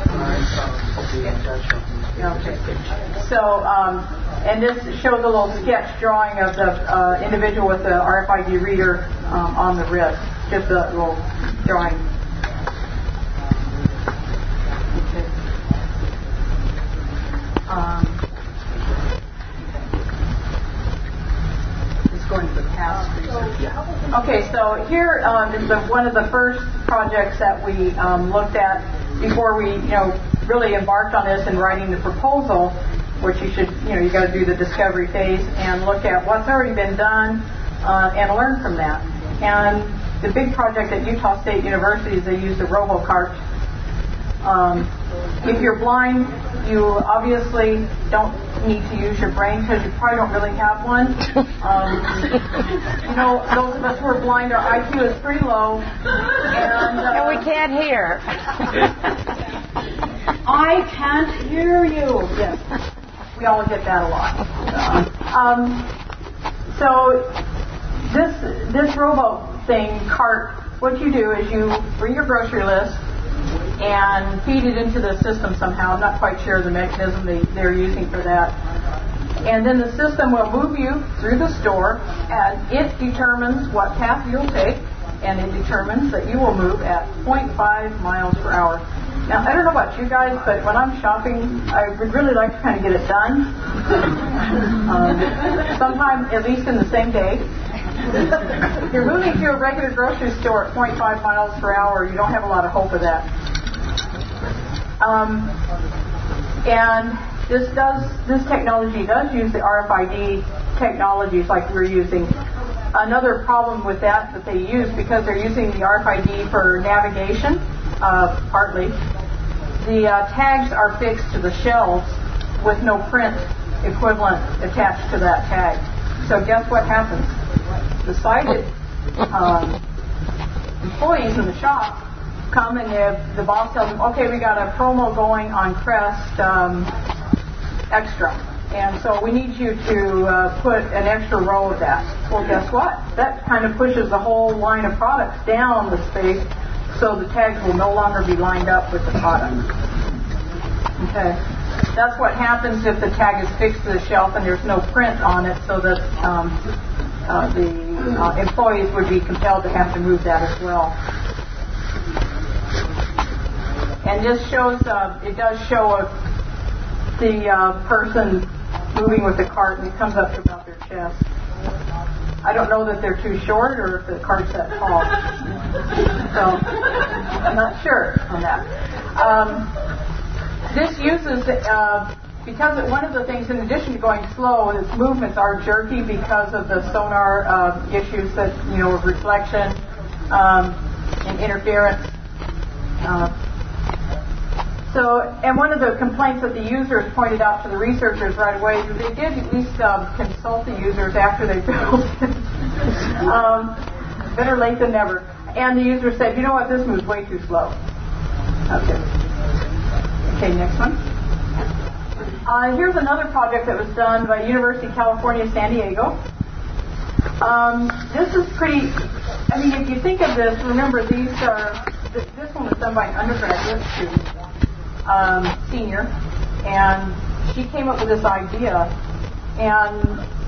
Okay. So, and this shows a little sketch drawing of the individual with the RFID reader on the wrist. Just a little drawing. Okay. Going to the past research. Okay, so here is one of the first projects that we looked at before we, really embarked on this and writing the proposal, which you got to do the discovery phase and look at what's already been done and learn from that. And the big project at Utah State University is they use the RoboCart. If you're blind, you obviously don't need to use your brain because you probably don't really have one. Those of us who are blind, our IQ is pretty low. And we can't hear. I can't hear you. Yes. We all get that a lot. So this robo thing, cart, what you do is you bring your grocery list and feed it into the system somehow. I'm not quite sure the mechanism they're using for that. And then the system will move you through the store, and it determines what path you'll take, and it determines that you will move at 0.5 miles per hour. Now, I don't know about you guys, but when I'm shopping, I would really like to kind of get it done. Sometime, at least in the same day. If you're moving to a regular grocery store at 0.5 miles per hour, you don't have a lot of hope of that. And this technology does use the RFID technologies like we're using. Another problem with that they use, because they're using the RFID for navigation, partly, the tags are fixed to the shelves with no print equivalent attached to that tag. So guess what happens? The sighted employees in the shop come and the boss tells them, okay, we got a promo going on Crest Extra. And so we need you to put an extra row of that. Well, guess what? That kind of pushes the whole line of products down the space, so the tags will no longer be lined up with the product. Okay. That's what happens if the tag is fixed to the shelf and there's no print on it, so that the employees would be compelled to have to move that as well. And this shows, it does show the person moving with the cart, and it comes up to about their chest. I don't know that they're too short or if the cart's that tall. So I'm not sure on that. This uses, because one of the things, in addition to going slow, its movements are jerky because of the sonar issues that, of reflection and interference. And one of the complaints that the users pointed out to the researchers right away is they did at least consult the users after they built it. Better late than never. And the user said, you know what, this moves way too slow. Okay, next one. Here's another project that was done by University of California, San Diego. This is pretty, if you think of this, remember this one was done by an undergraduate student. Senior, and she came up with this idea, and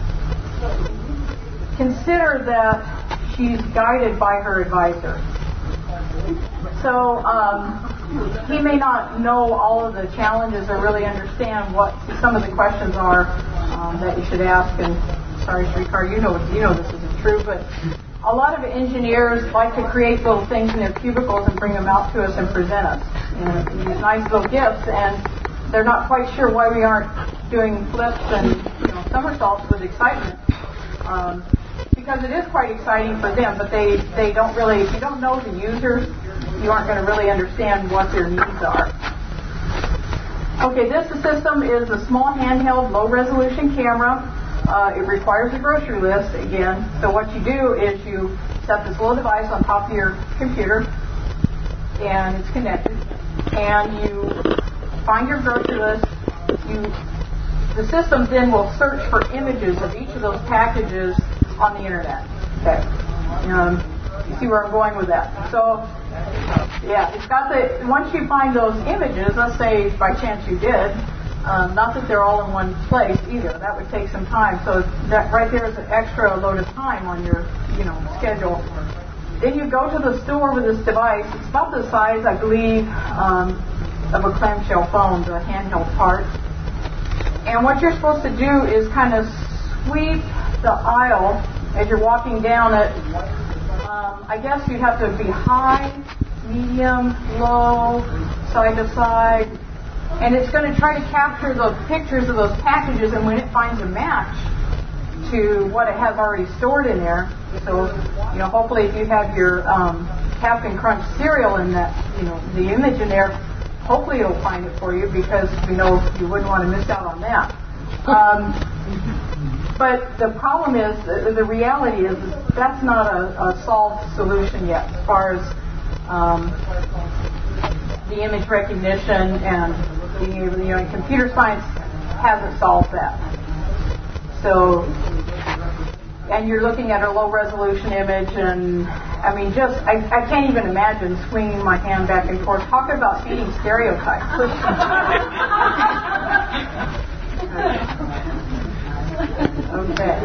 consider that she's guided by her advisor. So he may not know all of the challenges or really understand what some of the questions are that you should ask. And sorry, Shrikar, you know this isn't true, but a lot of engineers like to create little things in their cubicles and bring them out to us and present us. These nice little gifts, and they're not quite sure why we aren't doing flips and somersaults with excitement. Because it is quite exciting for them, but they don't really, if you don't know the users, you aren't going to really understand what their needs are. Okay, this system is a small handheld, low-resolution camera. It requires a grocery list, again. So what you do is you set this little device on top of your computer, and it's connected, and you find your grocery list. The system then will search for images of each of those packages on the internet. Okay. You see where I'm going with that. So, yeah, it's got once you find those images, let's say by chance you did, not that they're all in one place either. That would take some time. So that right there is an extra load of time on your, schedule. Then you go to the store with this device. It's about the size, I believe, of a clamshell phone, the handheld part. And what you're supposed to do is kind of sweep the aisle as you're walking down it. I guess you have to be high, medium, low, side to side. And it's going to try to capture those pictures of those packages, and when it finds a match to what it has already stored in there, so, hopefully if you have your Captain Crunch cereal in that, the image in there, hopefully it'll find it for you, because, you wouldn't want to miss out on that. But the problem is, the reality is that's not a solved solution yet, as far as the image recognition and being able to, computer science hasn't solved that. So, and you're looking at a low resolution image, and I can't even imagine swinging my hand back and forth. Talk about feeding stereotypes. Okay.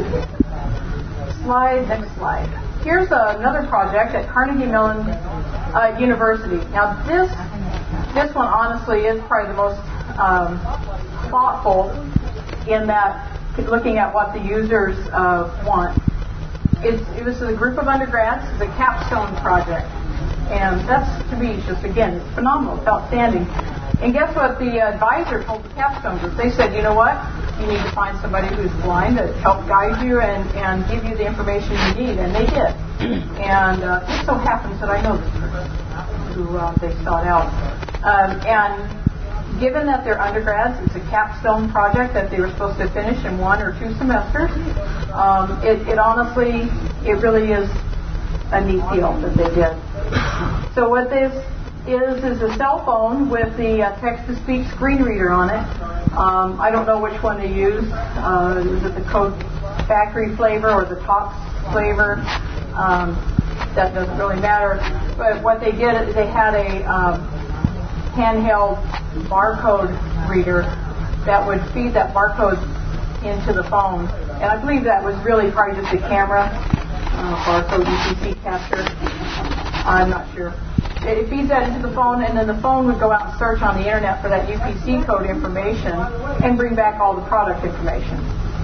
Next slide. Here's another project at Carnegie Mellon University. Now this one honestly is probably the most thoughtful in that looking at what the users want. It was a group of undergrads. It's a capstone project. And that's, to me, just, again, it's phenomenal. It's outstanding. And guess what the advisor told the capstone group? They said, you know what? You need to find somebody who's blind to help guide you and give you the information you need. And they did. And it just so happens that I know this person who they sought out. And given that they're undergrads, it's a capstone project that they were supposed to finish in 1 or 2 semesters. It honestly, it really is a neat deal that they did. So what this is a cell phone with the text-to-speech screen reader on it. I don't know which one they used. Is it the Code Factory flavor or the Talks flavor? That doesn't really matter. But what they did is they had a handheld barcode reader that would feed that barcode into the phone. And I believe that was really probably just a camera barcode UPC capture. I'm not sure. It feeds that into the phone, and then the phone would go out and search on the internet for that UPC code information and bring back all the product information.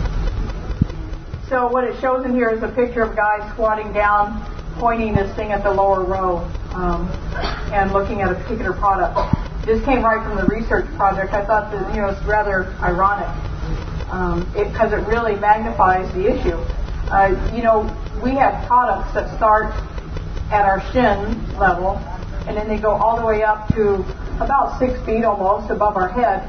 So what it shows in here is a picture of a guy squatting down, pointing this thing at the lower row, and looking at a particular product. This came right from the research project. I thought that it's rather ironic because it really magnifies the issue. We have products that start at our shin level, and then they go all the way up to about 6 feet almost above our head.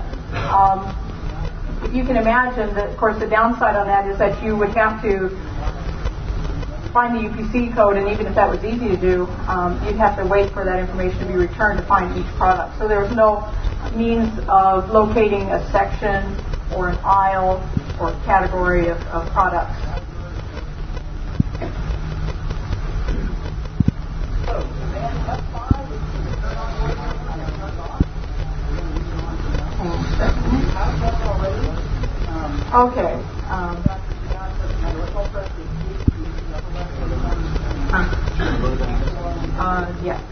If you can imagine that, of course, the downside on that is that you would have to find the UPC code, and even if that was easy to do, you'd have to wait for that information to be returned to find each product. So there was no means of locating a section or an aisle or category of products. Okay. Yeah.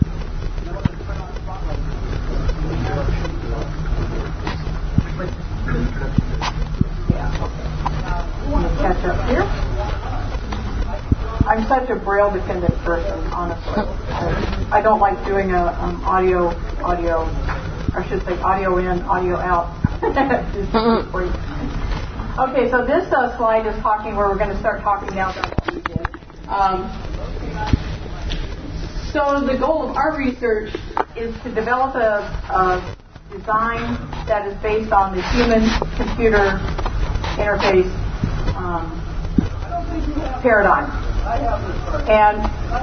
Catch up here. I'm such a Braille dependent person, honestly. I don't like doing a audio, I should say audio in, audio out. Okay, so this slide is talking where we're going to start talking now about what we did. So the goal of our research is to develop a design that is based on the human-computer interface paradigm. And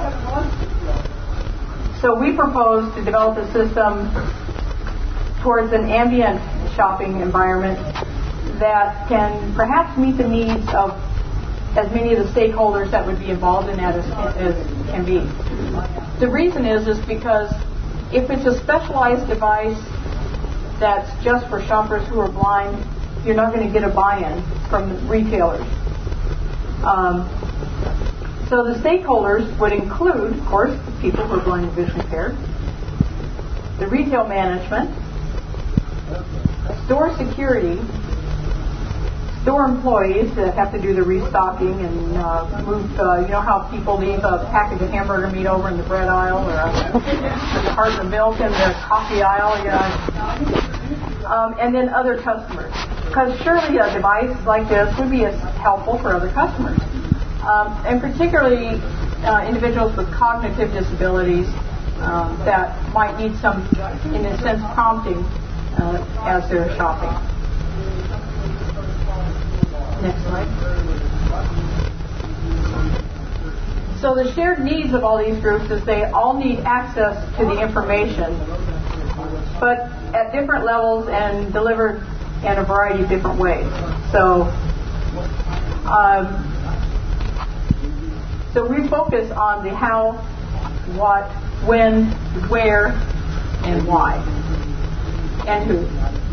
so we propose to develop a system towards an ambient shopping environment that can perhaps meet the needs of as many of the stakeholders that would be involved in that as can be. The reason is because if it's a specialized device that's just for shoppers who are blind, you're not going to get a buy-in from the retailers. So the stakeholders would include, of course, the people who are blind and vision impaired, the retail management, store security, store employees that have to do the restocking and move, how people leave a package of hamburger meat over in the bread aisle or a carton of milk in the coffee aisle, and then other customers. Because surely a device like this would be helpful for other customers. And particularly individuals with cognitive disabilities that might need some, in a sense, prompting as they're shopping. Next slide. So the shared needs of all these groups is they all need access to the information, but at different levels and delivered in a variety of different ways. So we focus on the how, what, when, where, and why, and who.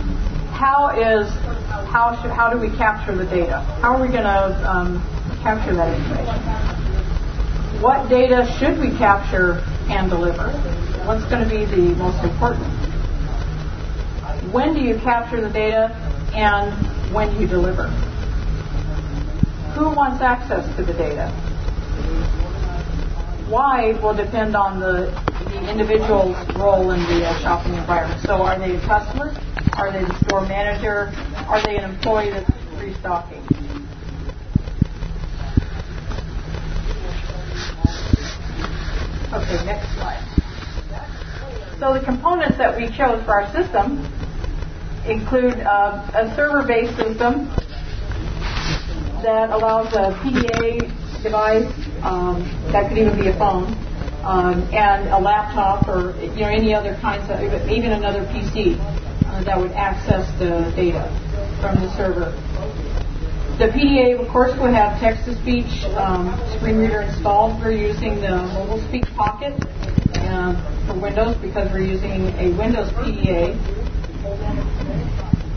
How do we capture the data? How are we going to capture that information? What data should we capture and deliver? What's going to be the most important? When do you capture the data and when do you deliver? Who wants access to the data? Why will depend on the individual's role in the shopping environment. So are they a customer? Are they the store manager? Are they an employee that's restocking? Okay, next slide. So the components that we chose for our system include a server-based system that allows a PDA device, that could even be a phone, and a laptop or any other kinds of, even another PC that would access the data from the server. The PDA, of course, would have text-to-speech screen reader installed. We're using the Mobile Speak Pocket for Windows because we're using a Windows PDA.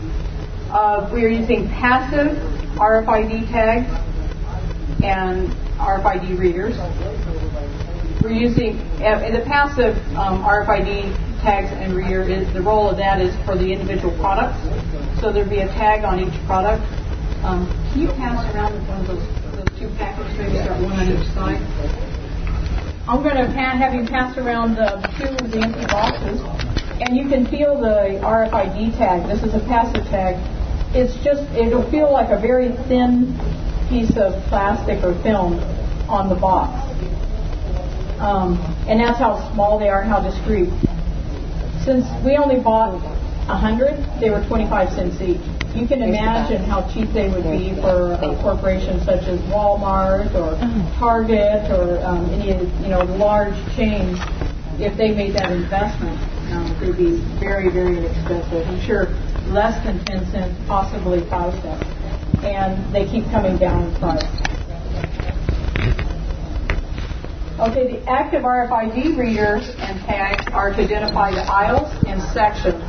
We're using passive RFID tags and RFID readers. We're using in the passive RFID tags and reader. The role of that is for the individual products. So there'd be a tag on each product. Can you pass around one of those two packets? Maybe start one on each side. I'm going to have you pass around two of the empty boxes, and you can feel the RFID tag. This is a passive tag. It'll feel like a very thin piece of plastic or film on the box. And that's how small they are and how discreet. Since we only bought 100, they were 25 cents each. You can imagine how cheap they would be for a corporation such as Walmart or Target or any of the large chains. If they made that investment, it would be very, very inexpensive. I'm sure less than 10 cents, possibly 5 cents. And they keep coming down in price. Okay, the active RFID readers and tags are to identify the aisles and sections.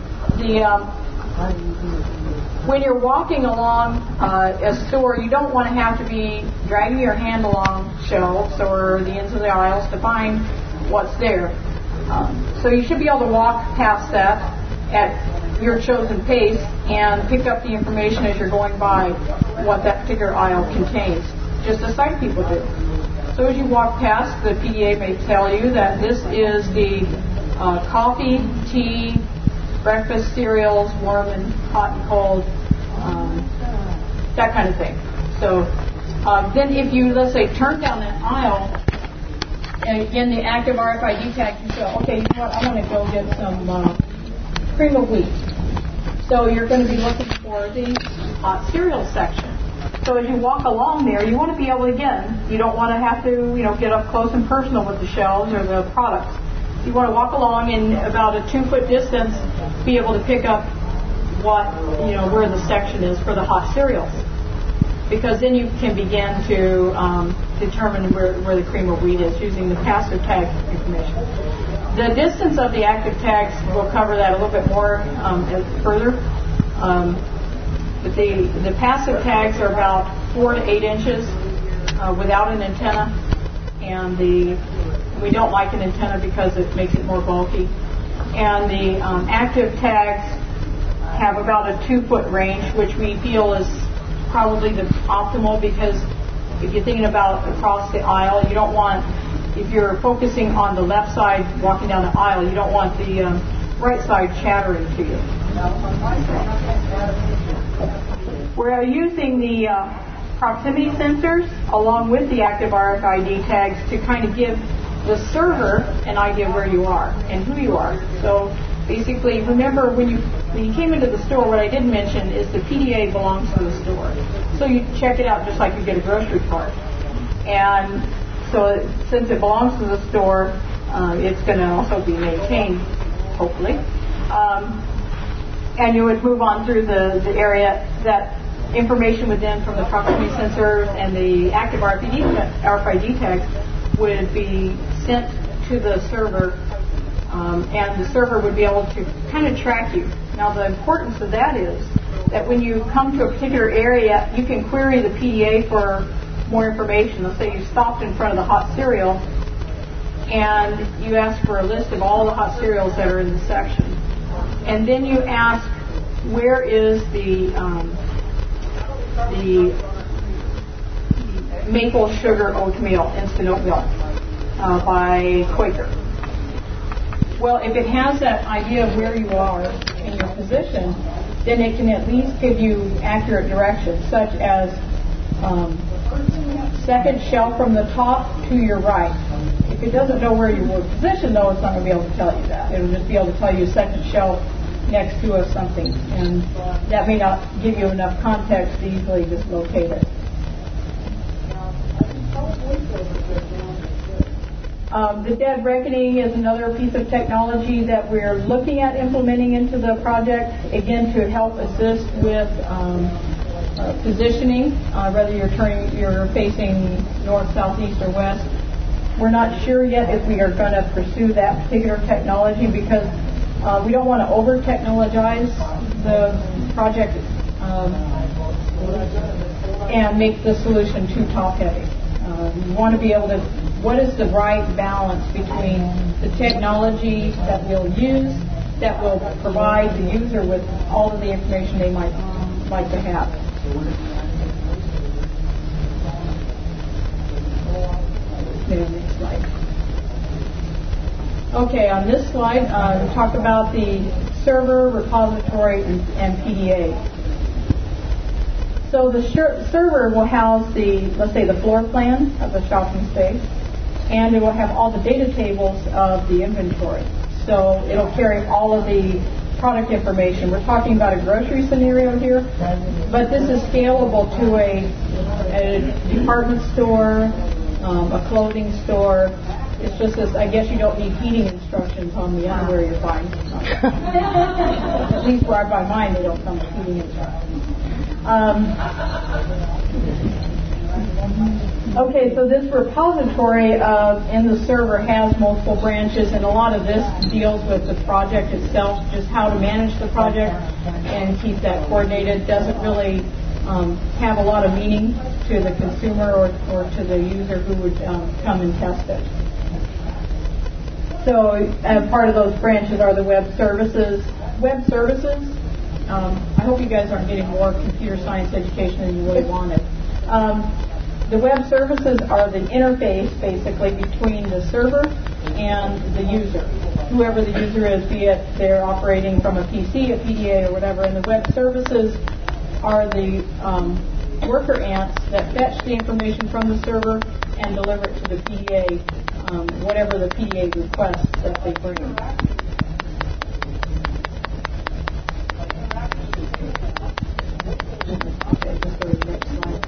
When you're walking along a store, you don't want to have to be dragging your hand along shelves or the ends of the aisles to find what's there. So you should be able to walk past that at your chosen pace and pick up the information as you're going by what that particular aisle contains, just as sight people do. So as you walk past, the PDA may tell you that this is the coffee, tea, breakfast cereals, warm and hot and cold, that kind of thing. So then if you, let's say, turn down that aisle, and again the active RFID tag, you say, okay, you know what, I want to go get some cream of wheat. So you're going to be looking for the hot cereal section. So as you walk along there, you want to be able to, again, you don't want to have to, get up close and personal with the shelves or the products. You want to walk along in about a 2-foot distance, be able to pick up what, where the section is for the hot cereals. Because then you can begin to determine where the cream of wheat is using the passive tag information. The distance of the active tags, we'll cover that a little bit more further. But the passive tags are about 4 to 8 inches without an antenna, and we don't like an antenna because it makes it more bulky. And the active tags have about a 2-foot range, which we feel is probably the optimal, because if you're thinking about across the aisle, you don't want, if you're focusing on the left side walking down the aisle, you don't want the right side chattering to you. We're using the proximity sensors along with the active RFID tags to kind of give the server an idea of where you are and who you are. So basically, remember when you came into the store, what I didn't mention is the PDA belongs to the store. So you check it out just like you get a grocery cart. And so since it belongs to the store, it's going to also be maintained, hopefully. And you would move on through the area. That information would then, from the proximity sensors and the active RFID tags, would be sent to the server, and the server would be able to kind of track you. Now, the importance of that is that when you come to a particular area, you can query the PDA for more information. Let's say you stopped in front of the hot cereal, and you ask for a list of all the hot cereals that are in the section. And then you ask, where is the maple sugar oatmeal, instant oatmeal, by Quaker. Well, if it has that idea of where you are in your position, then it can at least give you accurate directions, such as second shelf from the top to your right. If it doesn't know where you were positioned, though, it's not going to be able to tell you that. It'll just be able to tell you second shelf next to us something, and that may not give you enough context to easily just locate it. The dead reckoning is another piece of technology that we're looking at implementing into the project, again to help assist with positioning, whether you're facing north, south, east, or west. We're not sure yet if we are going to pursue that particular technology, because we don't want to over-technologize the project and make the solution too top-heavy. We want to be able to, what is the right balance between the technology that we'll use that will provide the user with all of the information they might like to have. Next slide. Okay, on this slide, we talk about the server, repository, and PDA. So the server will house the, let's say, the floor plan of the shopping space, and it will have all the data tables of the inventory. So it'll carry all of the product information. We're talking about a grocery scenario here, but this is scalable to a department store, a clothing store. It's just this, I guess you don't need heating instructions on the underwear you're buying. At least where I buy mine, they don't come with heating instructions. Okay, so this repository in the server has multiple branches, and a lot of this deals with the project itself, just how to manage the project and keep that coordinated. Doesn't really have a lot of meaning to the consumer or to the user who would come and test it. So part of those branches are the web services. Web services, I hope you guys aren't getting more computer science education than you really wanted. The web services are the interface, basically, between the server and the user. Whoever the user is, be it they're operating from a PC, a PDA, or whatever. And the web services are the worker ants that fetch the information from the server and deliver it to the PDA, whatever the PDA requests that they bring. Okay, let's go to the next slide.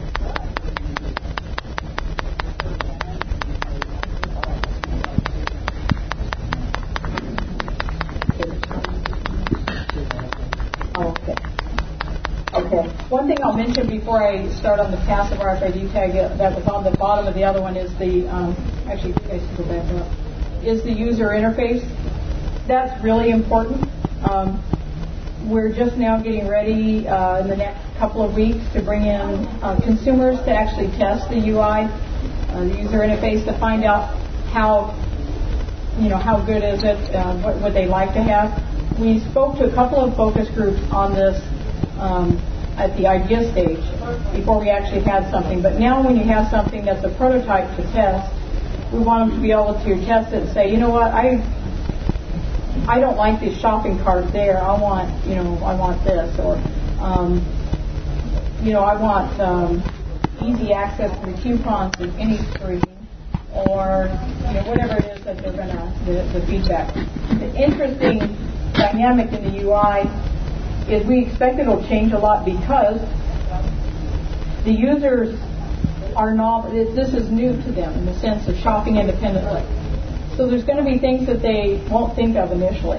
Okay. One thing I'll mention before I start on the passive RFID tag that was on the bottom of the other one is the, actually, you guys can go back up, is the user interface. That's really important. We're just now getting ready in the next couple of weeks to bring in consumers to actually test the UI, the user interface, to find out how good is it, what they like to have. We spoke to a couple of focus groups on this at the idea stage before we actually had something. But now when you have something that's a prototype to test, we want them to be able to test it and say, you know what, I don't like this shopping cart there. I want this, or I want easy access to the coupons in any screen, or whatever it is that they're gonna the feedback. The interesting dynamic in the UI is we expect it'll change a lot because the users are this is new to them in the sense of shopping independently. So there's going to be things that they won't think of initially.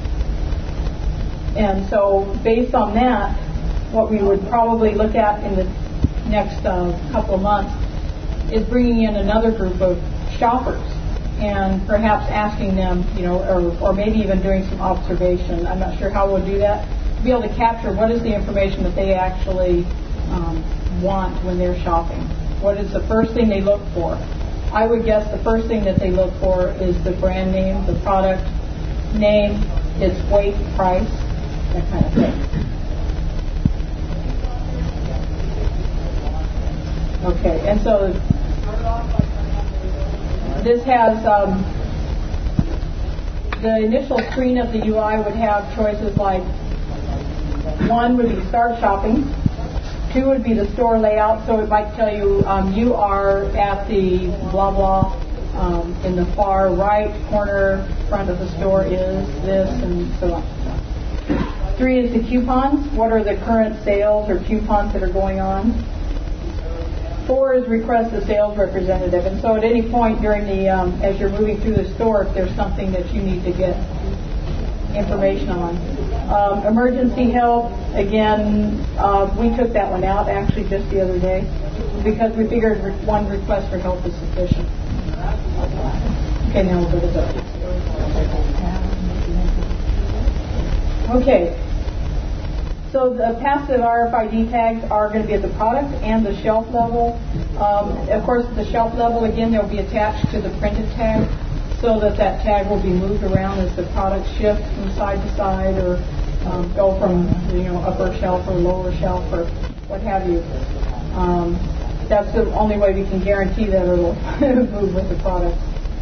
And so based on that, what we would probably look at in the next couple of months is bringing in another group of shoppers and perhaps asking them, or maybe even doing some observation. I'm not sure how we'll do that. To be able to capture what is the information that they actually want when they're shopping. What is the first thing they look for? I would guess the first thing that they look for is the brand name, the product name, its weight, price, that kind of thing. Okay, and so this has the initial screen of the UI would have choices like, one would be start shopping. Two would be the store layout, so it might tell you you are at the blah blah in the far right corner front of the store is this, and so on. 3 is the coupons. What are the current sales or coupons that are going on? 4 is request a sales representative, and so at any point during the as you're moving through the store, if there's something that you need to get information on. Emergency help, again, we took that one out actually just the other day because we figured one request for help is sufficient. Okay, now we'll go to those. Okay. So the passive RFID tags are going to be at the product and the shelf level. Of course, at the shelf level, again, they'll be attached to the printed tag so that tag will be moved around as the product shifts from side to side or go from upper shelf or lower shelf or what have you. That's the only way we can guarantee that it'll move with the product.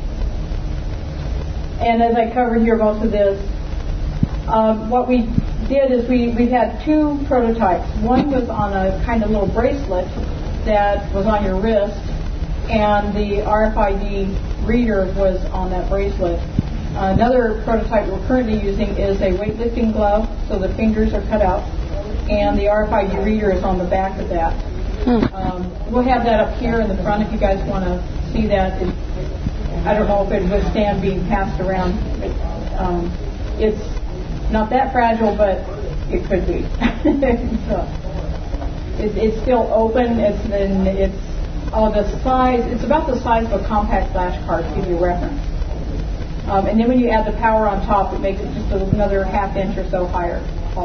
And as I covered here most of this, what we did is we had two prototypes. One was on a kind of little bracelet that was on your wrist, and the RFID reader was on that bracelet. Another prototype we're currently using is a weightlifting glove, so the fingers are cut out, and the RFID reader is on the back of that. We'll have that up here in the front if you guys want to see that. I don't know if it would withstand being passed around. It's not that fragile, but it could be. So it's still open. It's the size. It's about the size of a compact flashcard, to give you a reference. And then when you add the power on top, it makes it just another half inch or so higher.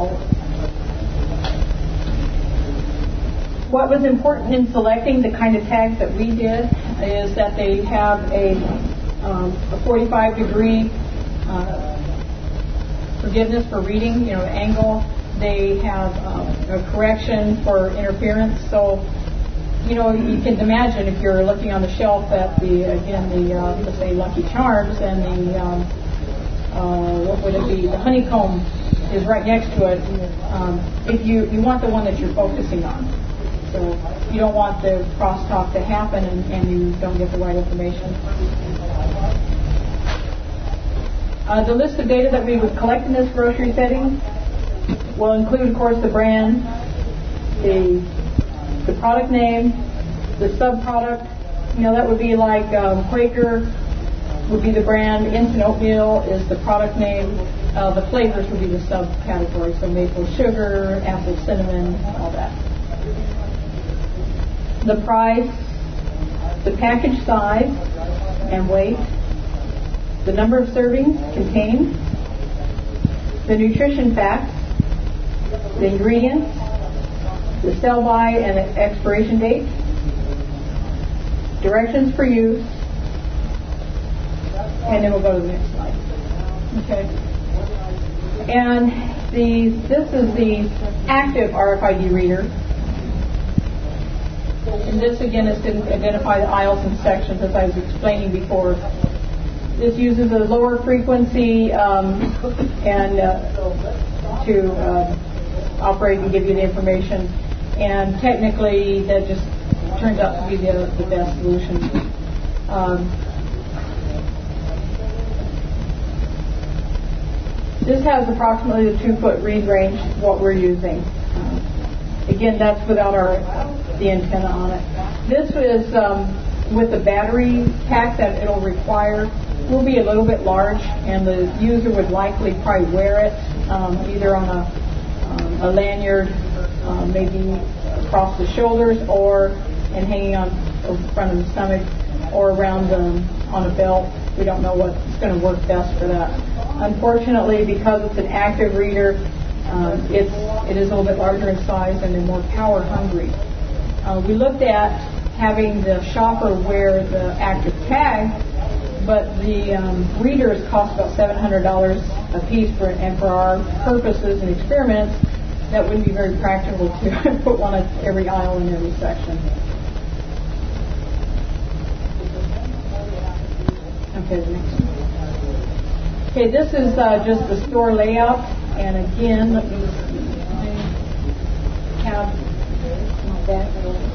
What was important in selecting the kind of tags that we did is that they have a 45-degree forgiveness for reading, angle. They have a correction for interference. So, you can imagine if you're looking on the shelf at let's say Lucky Charms, and what would it be? The honeycomb is right next to it. If you want the one that you're focusing on. So you don't want the crosstalk to happen and you don't get the right information. The list of data that we would collect in this grocery setting will include, of course, the brand, the product name, the sub-product. That would be like Quaker would be the brand, Instant Oatmeal is the product name. The flavors would be the subcategory, so maple sugar, apple cinnamon, all that. The price, the package size and weight, the number of servings contained, the nutrition facts, the ingredients, the sell-by and expiration date, directions for use, and then we'll go to the next slide. Okay. And this is the active RFID reader. And this, again, is to identify the aisles and sections, as I was explaining before. This uses a lower frequency and to operate and give you the information. And technically, that just turns out to be the best solution. This has approximately the 2-foot read range, what we're using. Again, that's without the antenna on it. This is with the battery pack that it'll require. Will be a little bit large, and the user would likely probably wear it either on a lanyard, maybe across the shoulders, and hanging on the front of the stomach, or around on a belt. We don't know what's going to work best for that. Unfortunately, because it's an active reader, it is a little bit larger in size and they're more power hungry. We looked at having the shopper wear the active tag, but the readers cost about $700 a piece, and for our purposes and experiments, that wouldn't be very practical to put one at every aisle in every section. Okay, the next one. Okay, this is just the store layout, and again, let me have my back.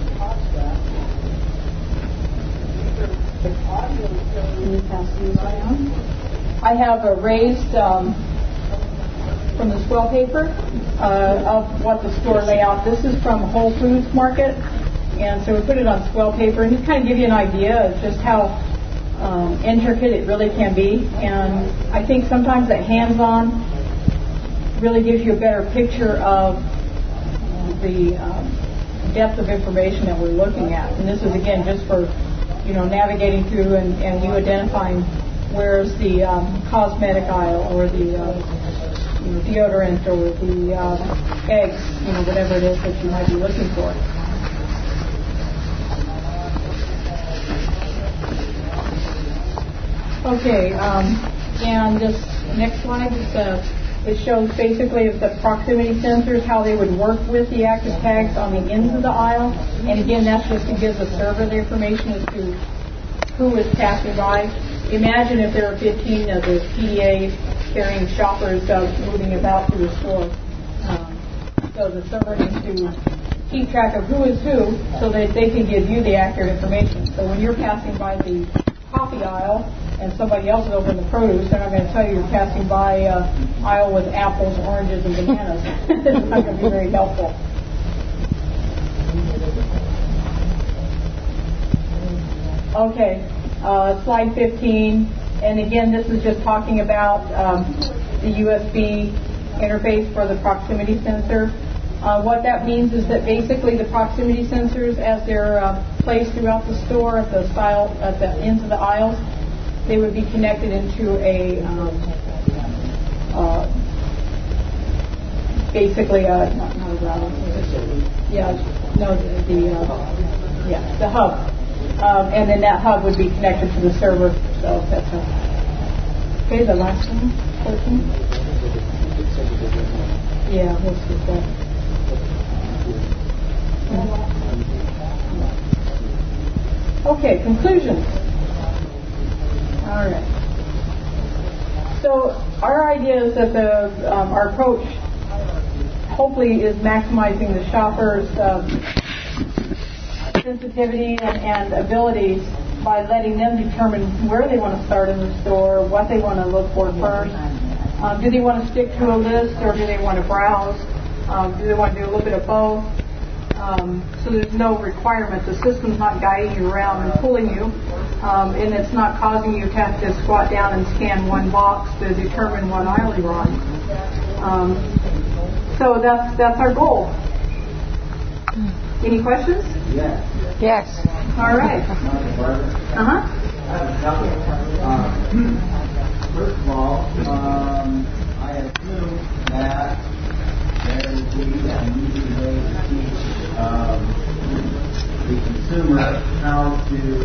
Can you pass these around? I have a raised from the swell paper of what the store layout. This is from Whole Foods Market, and so we put it on swell paper, and just kind of give you an idea of just how intricate it really can be. And I think sometimes that hands-on really gives you a better picture of the depth of information that we're looking at. And this is, again, just for navigating through and you identifying where's the cosmetic aisle or the deodorant or the eggs, whatever it is that you might be looking for. Okay, and this next slide it shows basically the proximity sensors, how they would work with the active tags on the ends of the aisle. And again, that's just to give the server the information as to who is passing by. Imagine if there are 15 of the PDAs carrying shoppers moving about through the store. So the server needs to keep track of who is who so that they can give you the accurate information. So when you're passing by the coffee aisle and somebody else is over in the produce, they're not going to tell you you're passing by an aisle with apples, oranges, and bananas. It's not going to be very helpful. Okay, slide 15. And again, this is just talking about the USB interface for the proximity sensor. What that means is that basically the proximity sensors, as they're placed throughout the store at the ends of the aisles, they would be connected into a basically not a router. The hub, and then that hub would be connected to the server. So that's okay. The last one, 14. Yeah, we'll skip that. Okay, conclusions. All right. So our idea is that our approach hopefully is maximizing the shopper's sensitivity and abilities by letting them determine where they want to start in the store, what they want to look for first. Do they want to stick to a list or do they want to browse? Do they want to do a little bit of both? So there's no requirement. The system's not guiding you around and pulling you, and it's not causing you to have to squat down and scan one box to determine what aisle you're on. So that's our goal. Any questions? Yes. All right. I have a couple. First of all, I assume that there will be an easy way to teach the consumer how to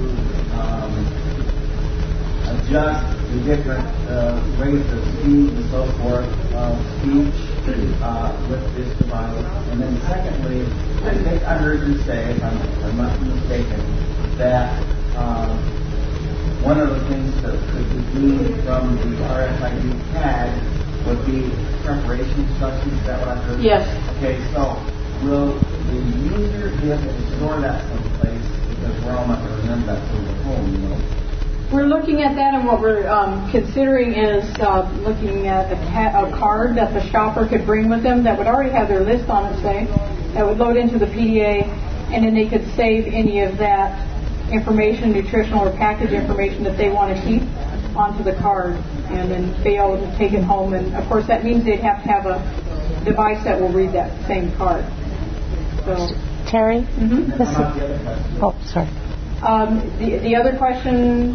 adjust the different rates of speed and so forth of speech with this device. And then secondly, I think I heard you say, if I'm not mistaken, that one of the things that could be gleaned from the RFID tag would be preparation instructions. Is that what I heard? Yes. Okay, so will the user be able to store that someplace, because we're all not going to remember that till we're home, We're looking at that, and what we're considering is looking at a card that the shopper could bring with them that would already have their list on it, say, that would load into the PDA, and then they could save any of that information, nutritional or package information that they want to keep onto the card, and then be able to take it home. And of course, that means they'd have to have a device that will read that same card. So, Terry? Mm-hmm. Oh, sorry. The other question.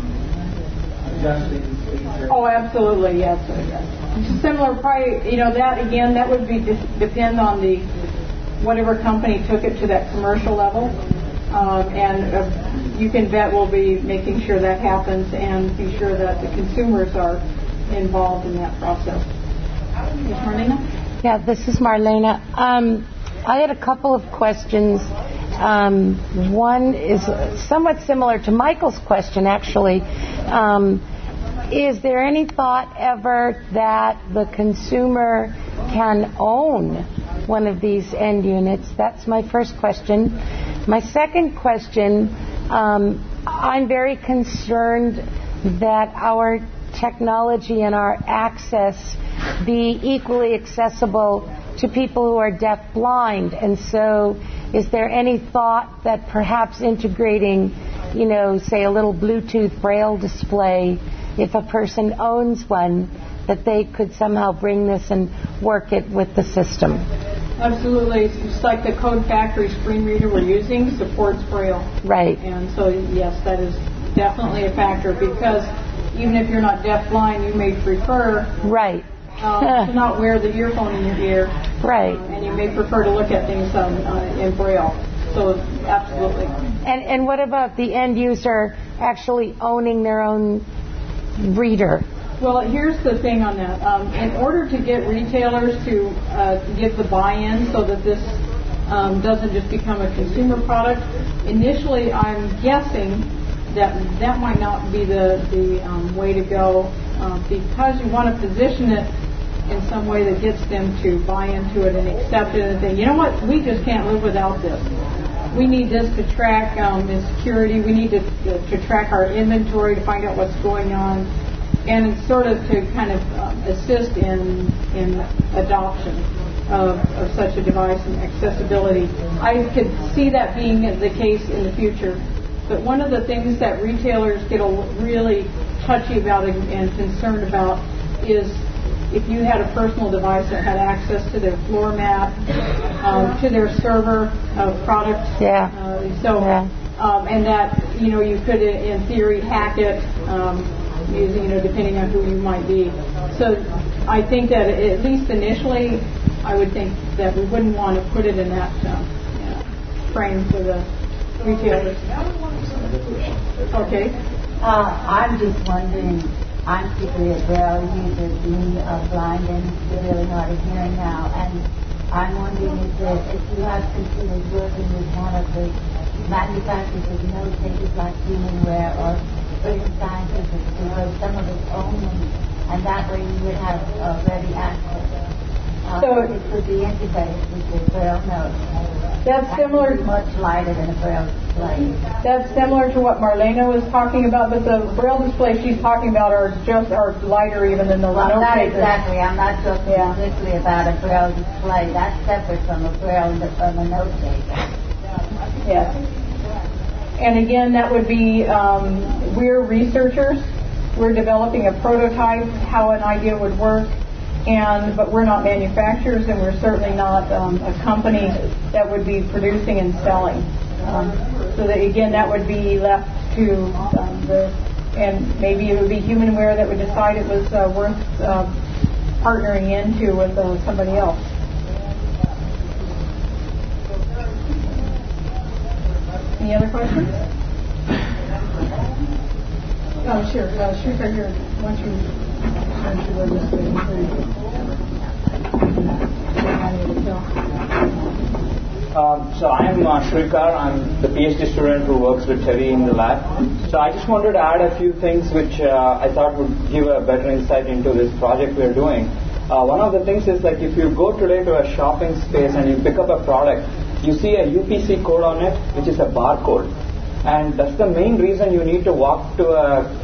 Oh, absolutely, yes. Similar, probably, that again, that would be depend on whatever company took it to that commercial level, and you can bet we'll be making sure that happens and be sure that the consumers are involved in that process. Ms. Marlena? Yeah, this is Marlena. I had a couple of questions. One is somewhat similar to Michael's question, actually. Is there any thought ever that the consumer can own one of these end units? That's my first question. My second question, I'm very concerned that our technology and our access be equally accessible to people who are deaf-blind. And so is there any thought that perhaps integrating, say a little Bluetooth Braille display, if a person owns one, that they could somehow bring this and work it with the system? Absolutely. It's like the Code Factory screen reader we're using supports Braille. Right. And so, yes, that is definitely a factor, because even if you're not deaf-blind, you may prefer to not wear the earphone in your ear. Right. And you may prefer to look at things in Braille. So, absolutely. And what about the end user actually owning their own reader? Well, here's the thing on that. In order to get retailers to give the buy-in so that this doesn't just become a consumer product, initially I'm guessing that might not be the way to go because you want to position it in some way that gets them to buy into it and accept it and think, you know what, we just can't live without this. We need this to track security. We need to track our inventory to find out what's going on. And it's sort of to kind of assist in adoption of such a device and accessibility. I could see that being the case in the future. But one of the things that retailers get really touchy about and concerned about is if you had a personal device that had access to their floor mat, to their server of products. Yeah. And that, you could, in theory, hack it using, depending on who you might be. So I think that at least initially, I would think that we wouldn't want to put it in that frame for the retailers. Okay. I'm just wondering, I'm particularly a Braille user, being blind and severely hard of hearing now, and I'm wondering if you have considered working with one of the manufacturers of note takers like Humanware or British Scientific to know some of its only, and that way you would have ready access. So it could be integrated with the Braille note. That's similar. Much lighter than a Braille display. That's similar to what Marlena was talking about, but the Braille displays she's talking about are lighter even than the note not taker. Exactly. I'm not talking specifically about a Braille display. That's separate from a Braille from a note taker. Yes. And again, that would be we're researchers. We're developing a prototype how an idea would work. But we're not manufacturers, and we're certainly not a company that would be producing and selling. So that again, that would be left to and maybe it would be Humanware that would decide it was worth partnering into with somebody else. Any other questions? Oh, sure. Shoot right here. Once you So I'm Shrikar. I'm the PhD student who works with Terry in the lab. So I just wanted to add a few things which I thought would give a better insight into this project we're doing. One of the things is like if you go today to a shopping space and you pick up a product, you see a UPC code on it, which is a barcode. And that's the main reason you need to walk to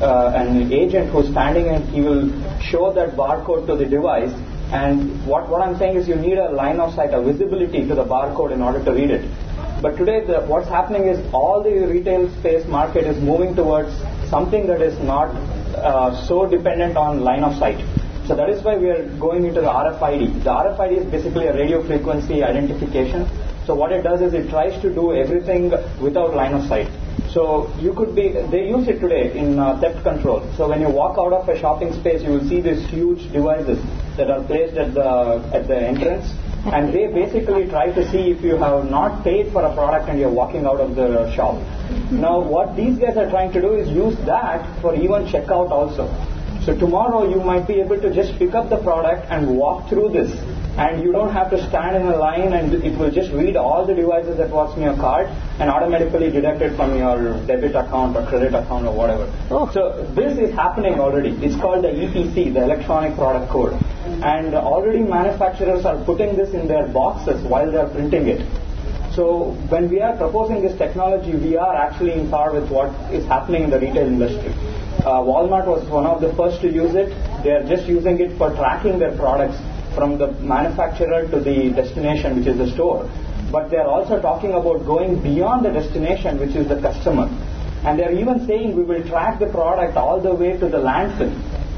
an agent who's standing and he will show that barcode to the device. And what I'm saying is you need a line of sight, a visibility to the barcode in order to read it. But today what's happening is all the retail space market is moving towards something that is not so dependent on line of sight. So that is why we are going into the RFID. The RFID is basically a radio frequency identification. So what it does is it tries to do everything without line of sight. So they use it today in theft control. So when you walk out of a shopping space, you will see these huge devices that are placed at the entrance, and they basically try to see if you have not paid for a product and you're walking out of the shop. Now what these guys are trying to do is use that for even checkout also. So tomorrow you might be able to just pick up the product and walk through this, and you don't have to stand in a line, and it will just read all the devices that was in your card and automatically deduct it from your debit account or credit account or whatever. So this is happening already. It's called the EPC, the Electronic Product Code. And already manufacturers are putting this in their boxes while they are printing it. So when we are proposing this technology, we are actually in par with what is happening in the retail industry. Walmart was one of the first to use it. They are just using it for tracking their products from the manufacturer to the destination, which is the store. But they are also talking about going beyond the destination, which is the customer. And they are even saying we will track the product all the way to the landfill.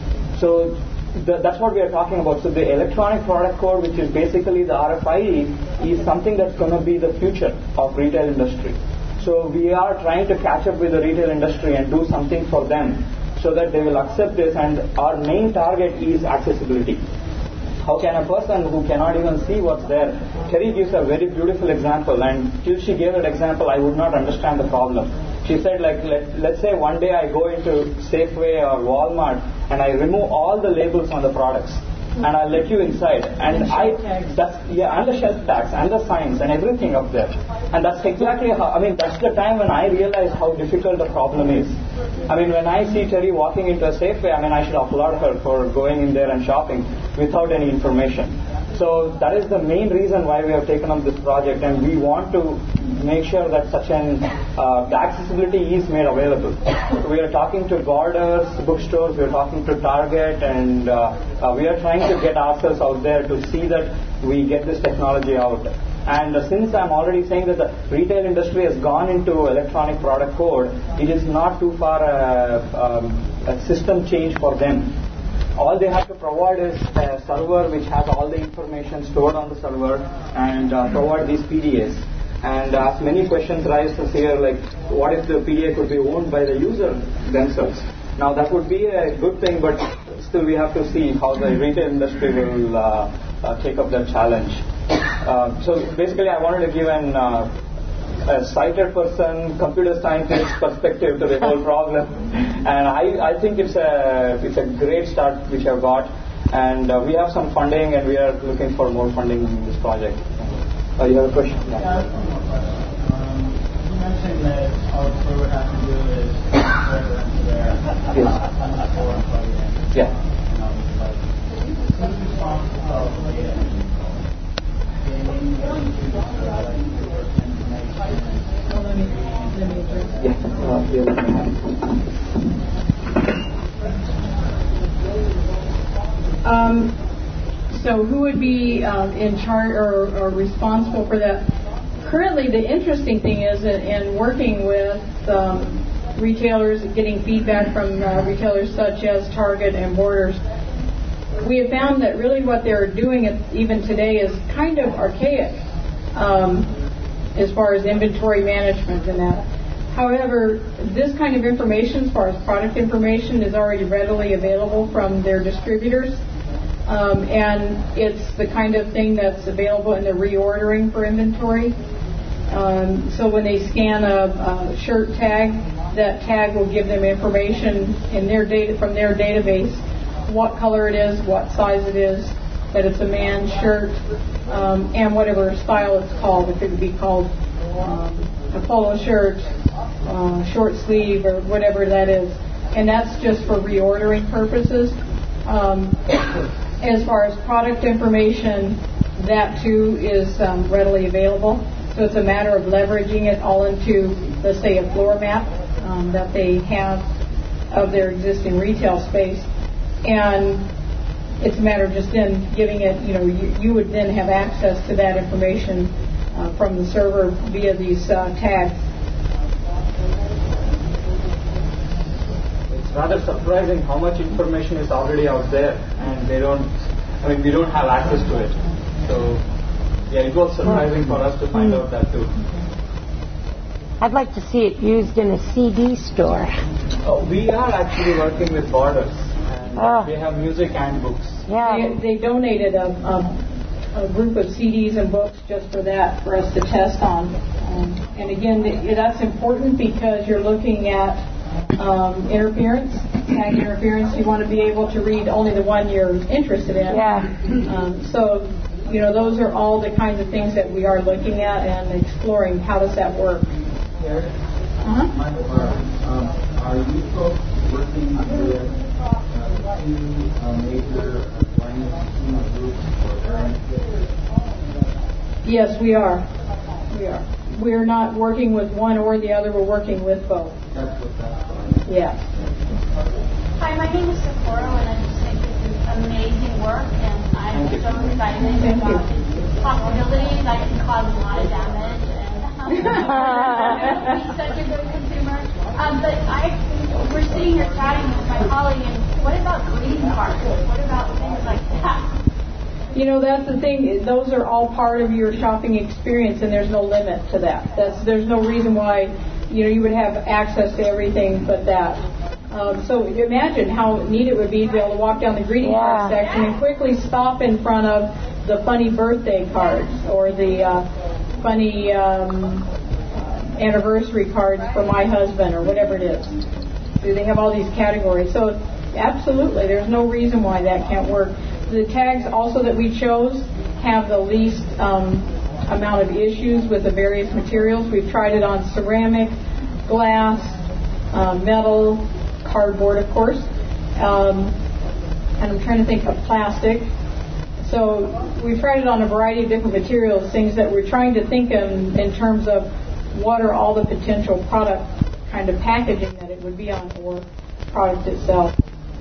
So that's what we are talking about. So the electronic product code, which is basically the RFID, is something that's going to be the future of retail industry. So we are trying to catch up with the retail industry and do something for them so that they will accept this. And our main target is accessibility. How can a person who cannot even see what's there? Terry gives a very beautiful example, and till she gave that example, I would not understand the problem. She said, like, let's say one day I go into Safeway or Walmart and I remove all the labels on the products. And I'll let you inside. And and the shelf tags, and the signs, and everything up there. And that's exactly how, that's the time when I realized how difficult the problem is. When I see Terry walking into a Safeway, I should applaud her for going in there and shopping without any information. So that is the main reason why we have taken up this project, and we want to make sure that the accessibility is made available. We are talking to Borders, bookstores, we are talking to Target, and we are trying to get ourselves out there to see that we get this technology out. And since I'm already saying that the retail industry has gone into electronic product code, it is not too far a system change for them. All they have to provide is a server which has all the information stored on the server, and provide these PDAs. And as many questions rise here, like what if the PDA could be owned by the user themselves? Now that would be a good thing, but still we have to see how the retail industry will take up that challenge. So basically I wanted to give a sighted person, computer scientist perspective to the whole problem, and I think it's a great start which I've got, and we have some funding, and we are looking for more funding in this project. You have a question? Yeah. You mentioned that all the server has to do is server into there. Yes. Yeah. Who's responsible for data? So who would be in charge or responsible for that? Currently, the interesting thing is that in working with retailers, getting feedback from retailers such as Target and Borders, we have found that really what they're doing even today is kind of archaic as far as inventory management and that. However, this kind of information, as far as product information, is already readily available from their distributors. And it's the kind of thing that's available in the reordering for inventory. So when they scan a shirt tag, that tag will give them information in their data from their database, what color it is, what size it is, that it's a man's shirt, and whatever style it's called. If it would be called a polo shirt, short sleeve, or whatever that is. And that's just for reordering purposes. As far as product information, that too is readily available. So it's a matter of leveraging it all into, let's say, a floor map that they have of their existing retail space. And it's a matter of just then giving it, you would then have access to that information from the server via these tags. It's rather surprising how much information is already out there, and we don't have access to it. So, yeah, it was surprising for us to find out that too. I'd like to see it used in a CD store. We are actually working with Borders, and they have music and books. Yeah. They donated a group of CDs and books just for that, for us to test on. And again, that's important because you're looking at interference, tag interference. You want to be able to read only the one you're interested in. Yeah. So, those are all the kinds of things that we are looking at and exploring. How does that work? Are you folks working with two major blindness groups or variants? Yes, we are. We're not working with one or the other. We're working with both. That's what that's for. Yeah. Hi, my name is Socorro, and I just think this is amazing work, and I'm so excited about its possibilities. I can cause a lot of damage, and be such a good consumer. But we're sitting here chatting with my colleague, and what about greeting cards? What about things like that? That's the thing. Those are all part of your shopping experience, and there's no limit to that. There's no reason why you would have access to everything but that. So you imagine how neat it would be to be able to walk down the greeting card section and quickly stop in front of the funny birthday cards or the funny anniversary cards for my husband or whatever it is. So they have all these categories. So absolutely, there's no reason why that can't work. The tags also that we chose have the least amount of issues with the various materials. We've tried it on ceramic, glass, metal, cardboard, of course, and I'm trying to think of plastic. So we've tried it on a variety of different materials, things that we're trying to think in terms of what are all the potential product kind of packaging that it would be on for product itself.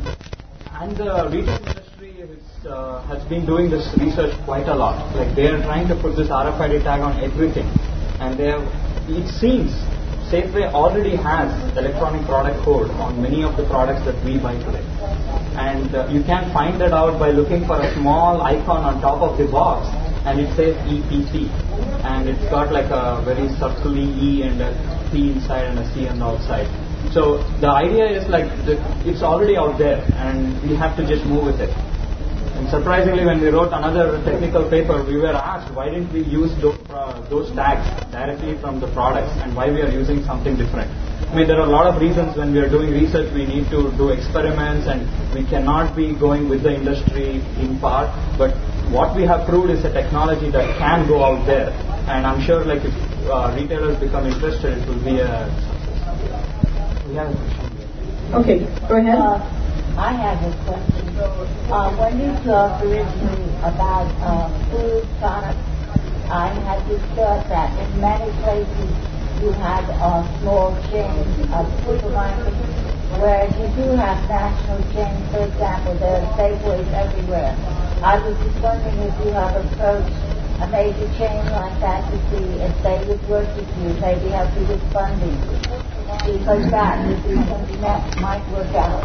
And the retail industry has been doing this research quite a lot. Like they are trying to put this RFID tag on everything, and it seems Safeway already has electronic product code on many of the products that we buy today. And you can find that out by looking for a small icon on top of the box, and it says EPC. And it's got like a very subtle E and a P inside and a C on the outside. So the idea is like it's already out there, and we have to just move with it. And surprisingly, when we wrote another technical paper, we were asked why didn't we use those tags directly from the products, and why we are using something different. I mean, there are a lot of reasons when we are doing research. We need to do experiments, and we cannot be going with the industry in part. But what we have proved is a technology that can go out there, and I'm sure like if retailers become interested, it will be a success. We have a question. Okay, go ahead. I have a question. When you talked originally about food products, I had discussed that in many places you had small chains of supermarkets, whereas you do have national chains. For example, there are Safeways everywhere. I was just wondering if you have approached a major chain like that to see if they would work with you, maybe help you with funding, because that would be something that might work out.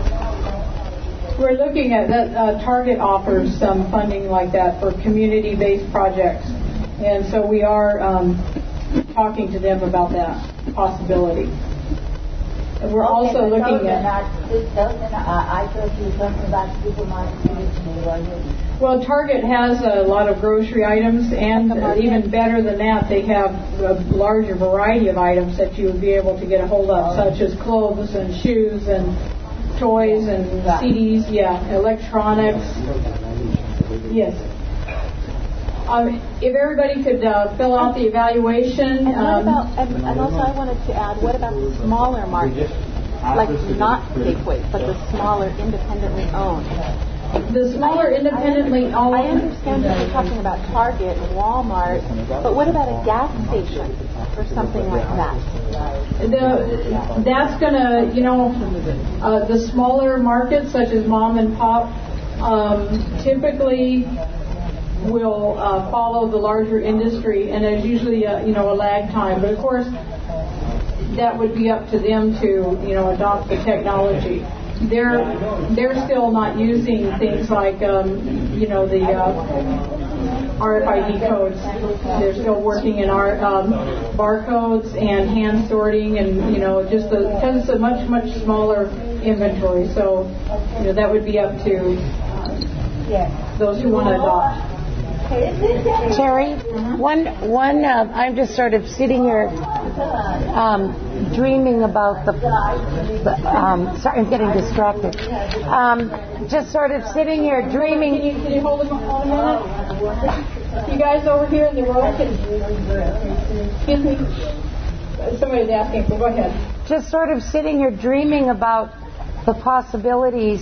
We're looking at that. Target offers some funding like that for community-based projects, and so we are talking to them about that possibility. And we're also looking at. I thought you were talking about supermarkets originally. Well, Target has a lot of grocery items, and even better than that, they have a larger variety of items that you would be able to get a hold of, such as clothes and shoes and toys and CDs, electronics. Yes. If everybody could fill out the evaluation. And also I wanted to add, what about smaller markets? Like not Safeway, but the smaller independently owned. The smaller independently owned. I understand that you're talking about Target and Walmart, but what about a gas station or something like that? That's going to, the smaller markets such as mom and pop typically will follow the larger industry, and there's usually a lag time. But of course, that would be up to them to adopt the technology. They're still not using things like the RFID codes. They're still working in our barcodes and hand sorting, and just because it's a much much smaller inventory. So that would be up to those who want to adopt. Terry, I'm just sort of sitting here dreaming about sorry, I'm getting distracted. Just sort of sitting here dreaming. Can you hold them on a minute? You guys over here in the row, excuse me. Somebody's asking, so go ahead. Just sort of sitting here dreaming about the possibilities.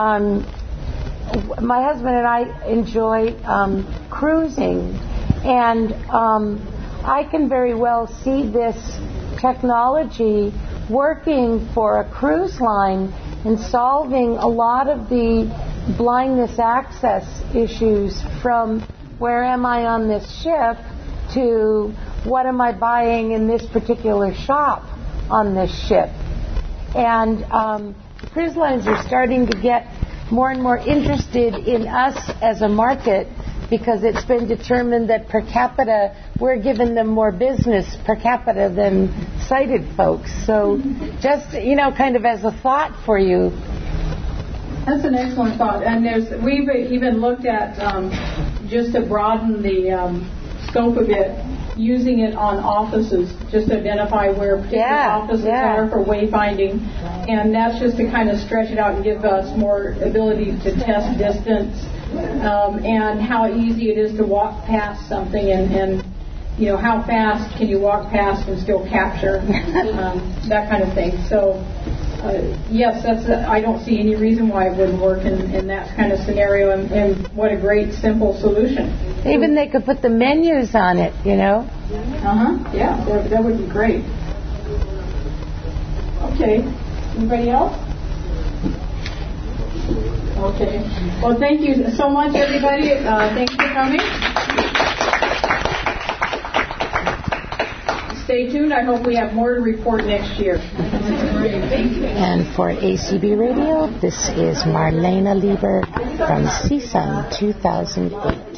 My husband and I enjoy cruising, and I can very well see this technology working for a cruise line and solving a lot of the blindness access issues from where am I on this ship to what am I buying in this particular shop on this ship. And cruise lines are starting to get more and more interested in us as a market because it's been determined that per capita, we're giving them more business per capita than sighted folks. So just, kind of as a thought for you. That's an excellent thought. And we've even looked at, just to broaden the scope of it, using it on offices, just to identify where particular offices are for wayfinding. And that's just to kind of stretch it out and give us more ability to test distance and how easy it is to walk past something and how fast can you walk past and still capture that kind of thing. So yes, I don't see any reason why it wouldn't work in that kind of scenario, and what a great simple solution. Even they could put the menus on it, Yeah, that would be great. Okay, anybody else? Okay. Well, thank you so much, everybody. Thanks for coming. Stay tuned. I hope we have more to report next year. And for ACB Radio, this is Marlena Lieber from CSUN 2008.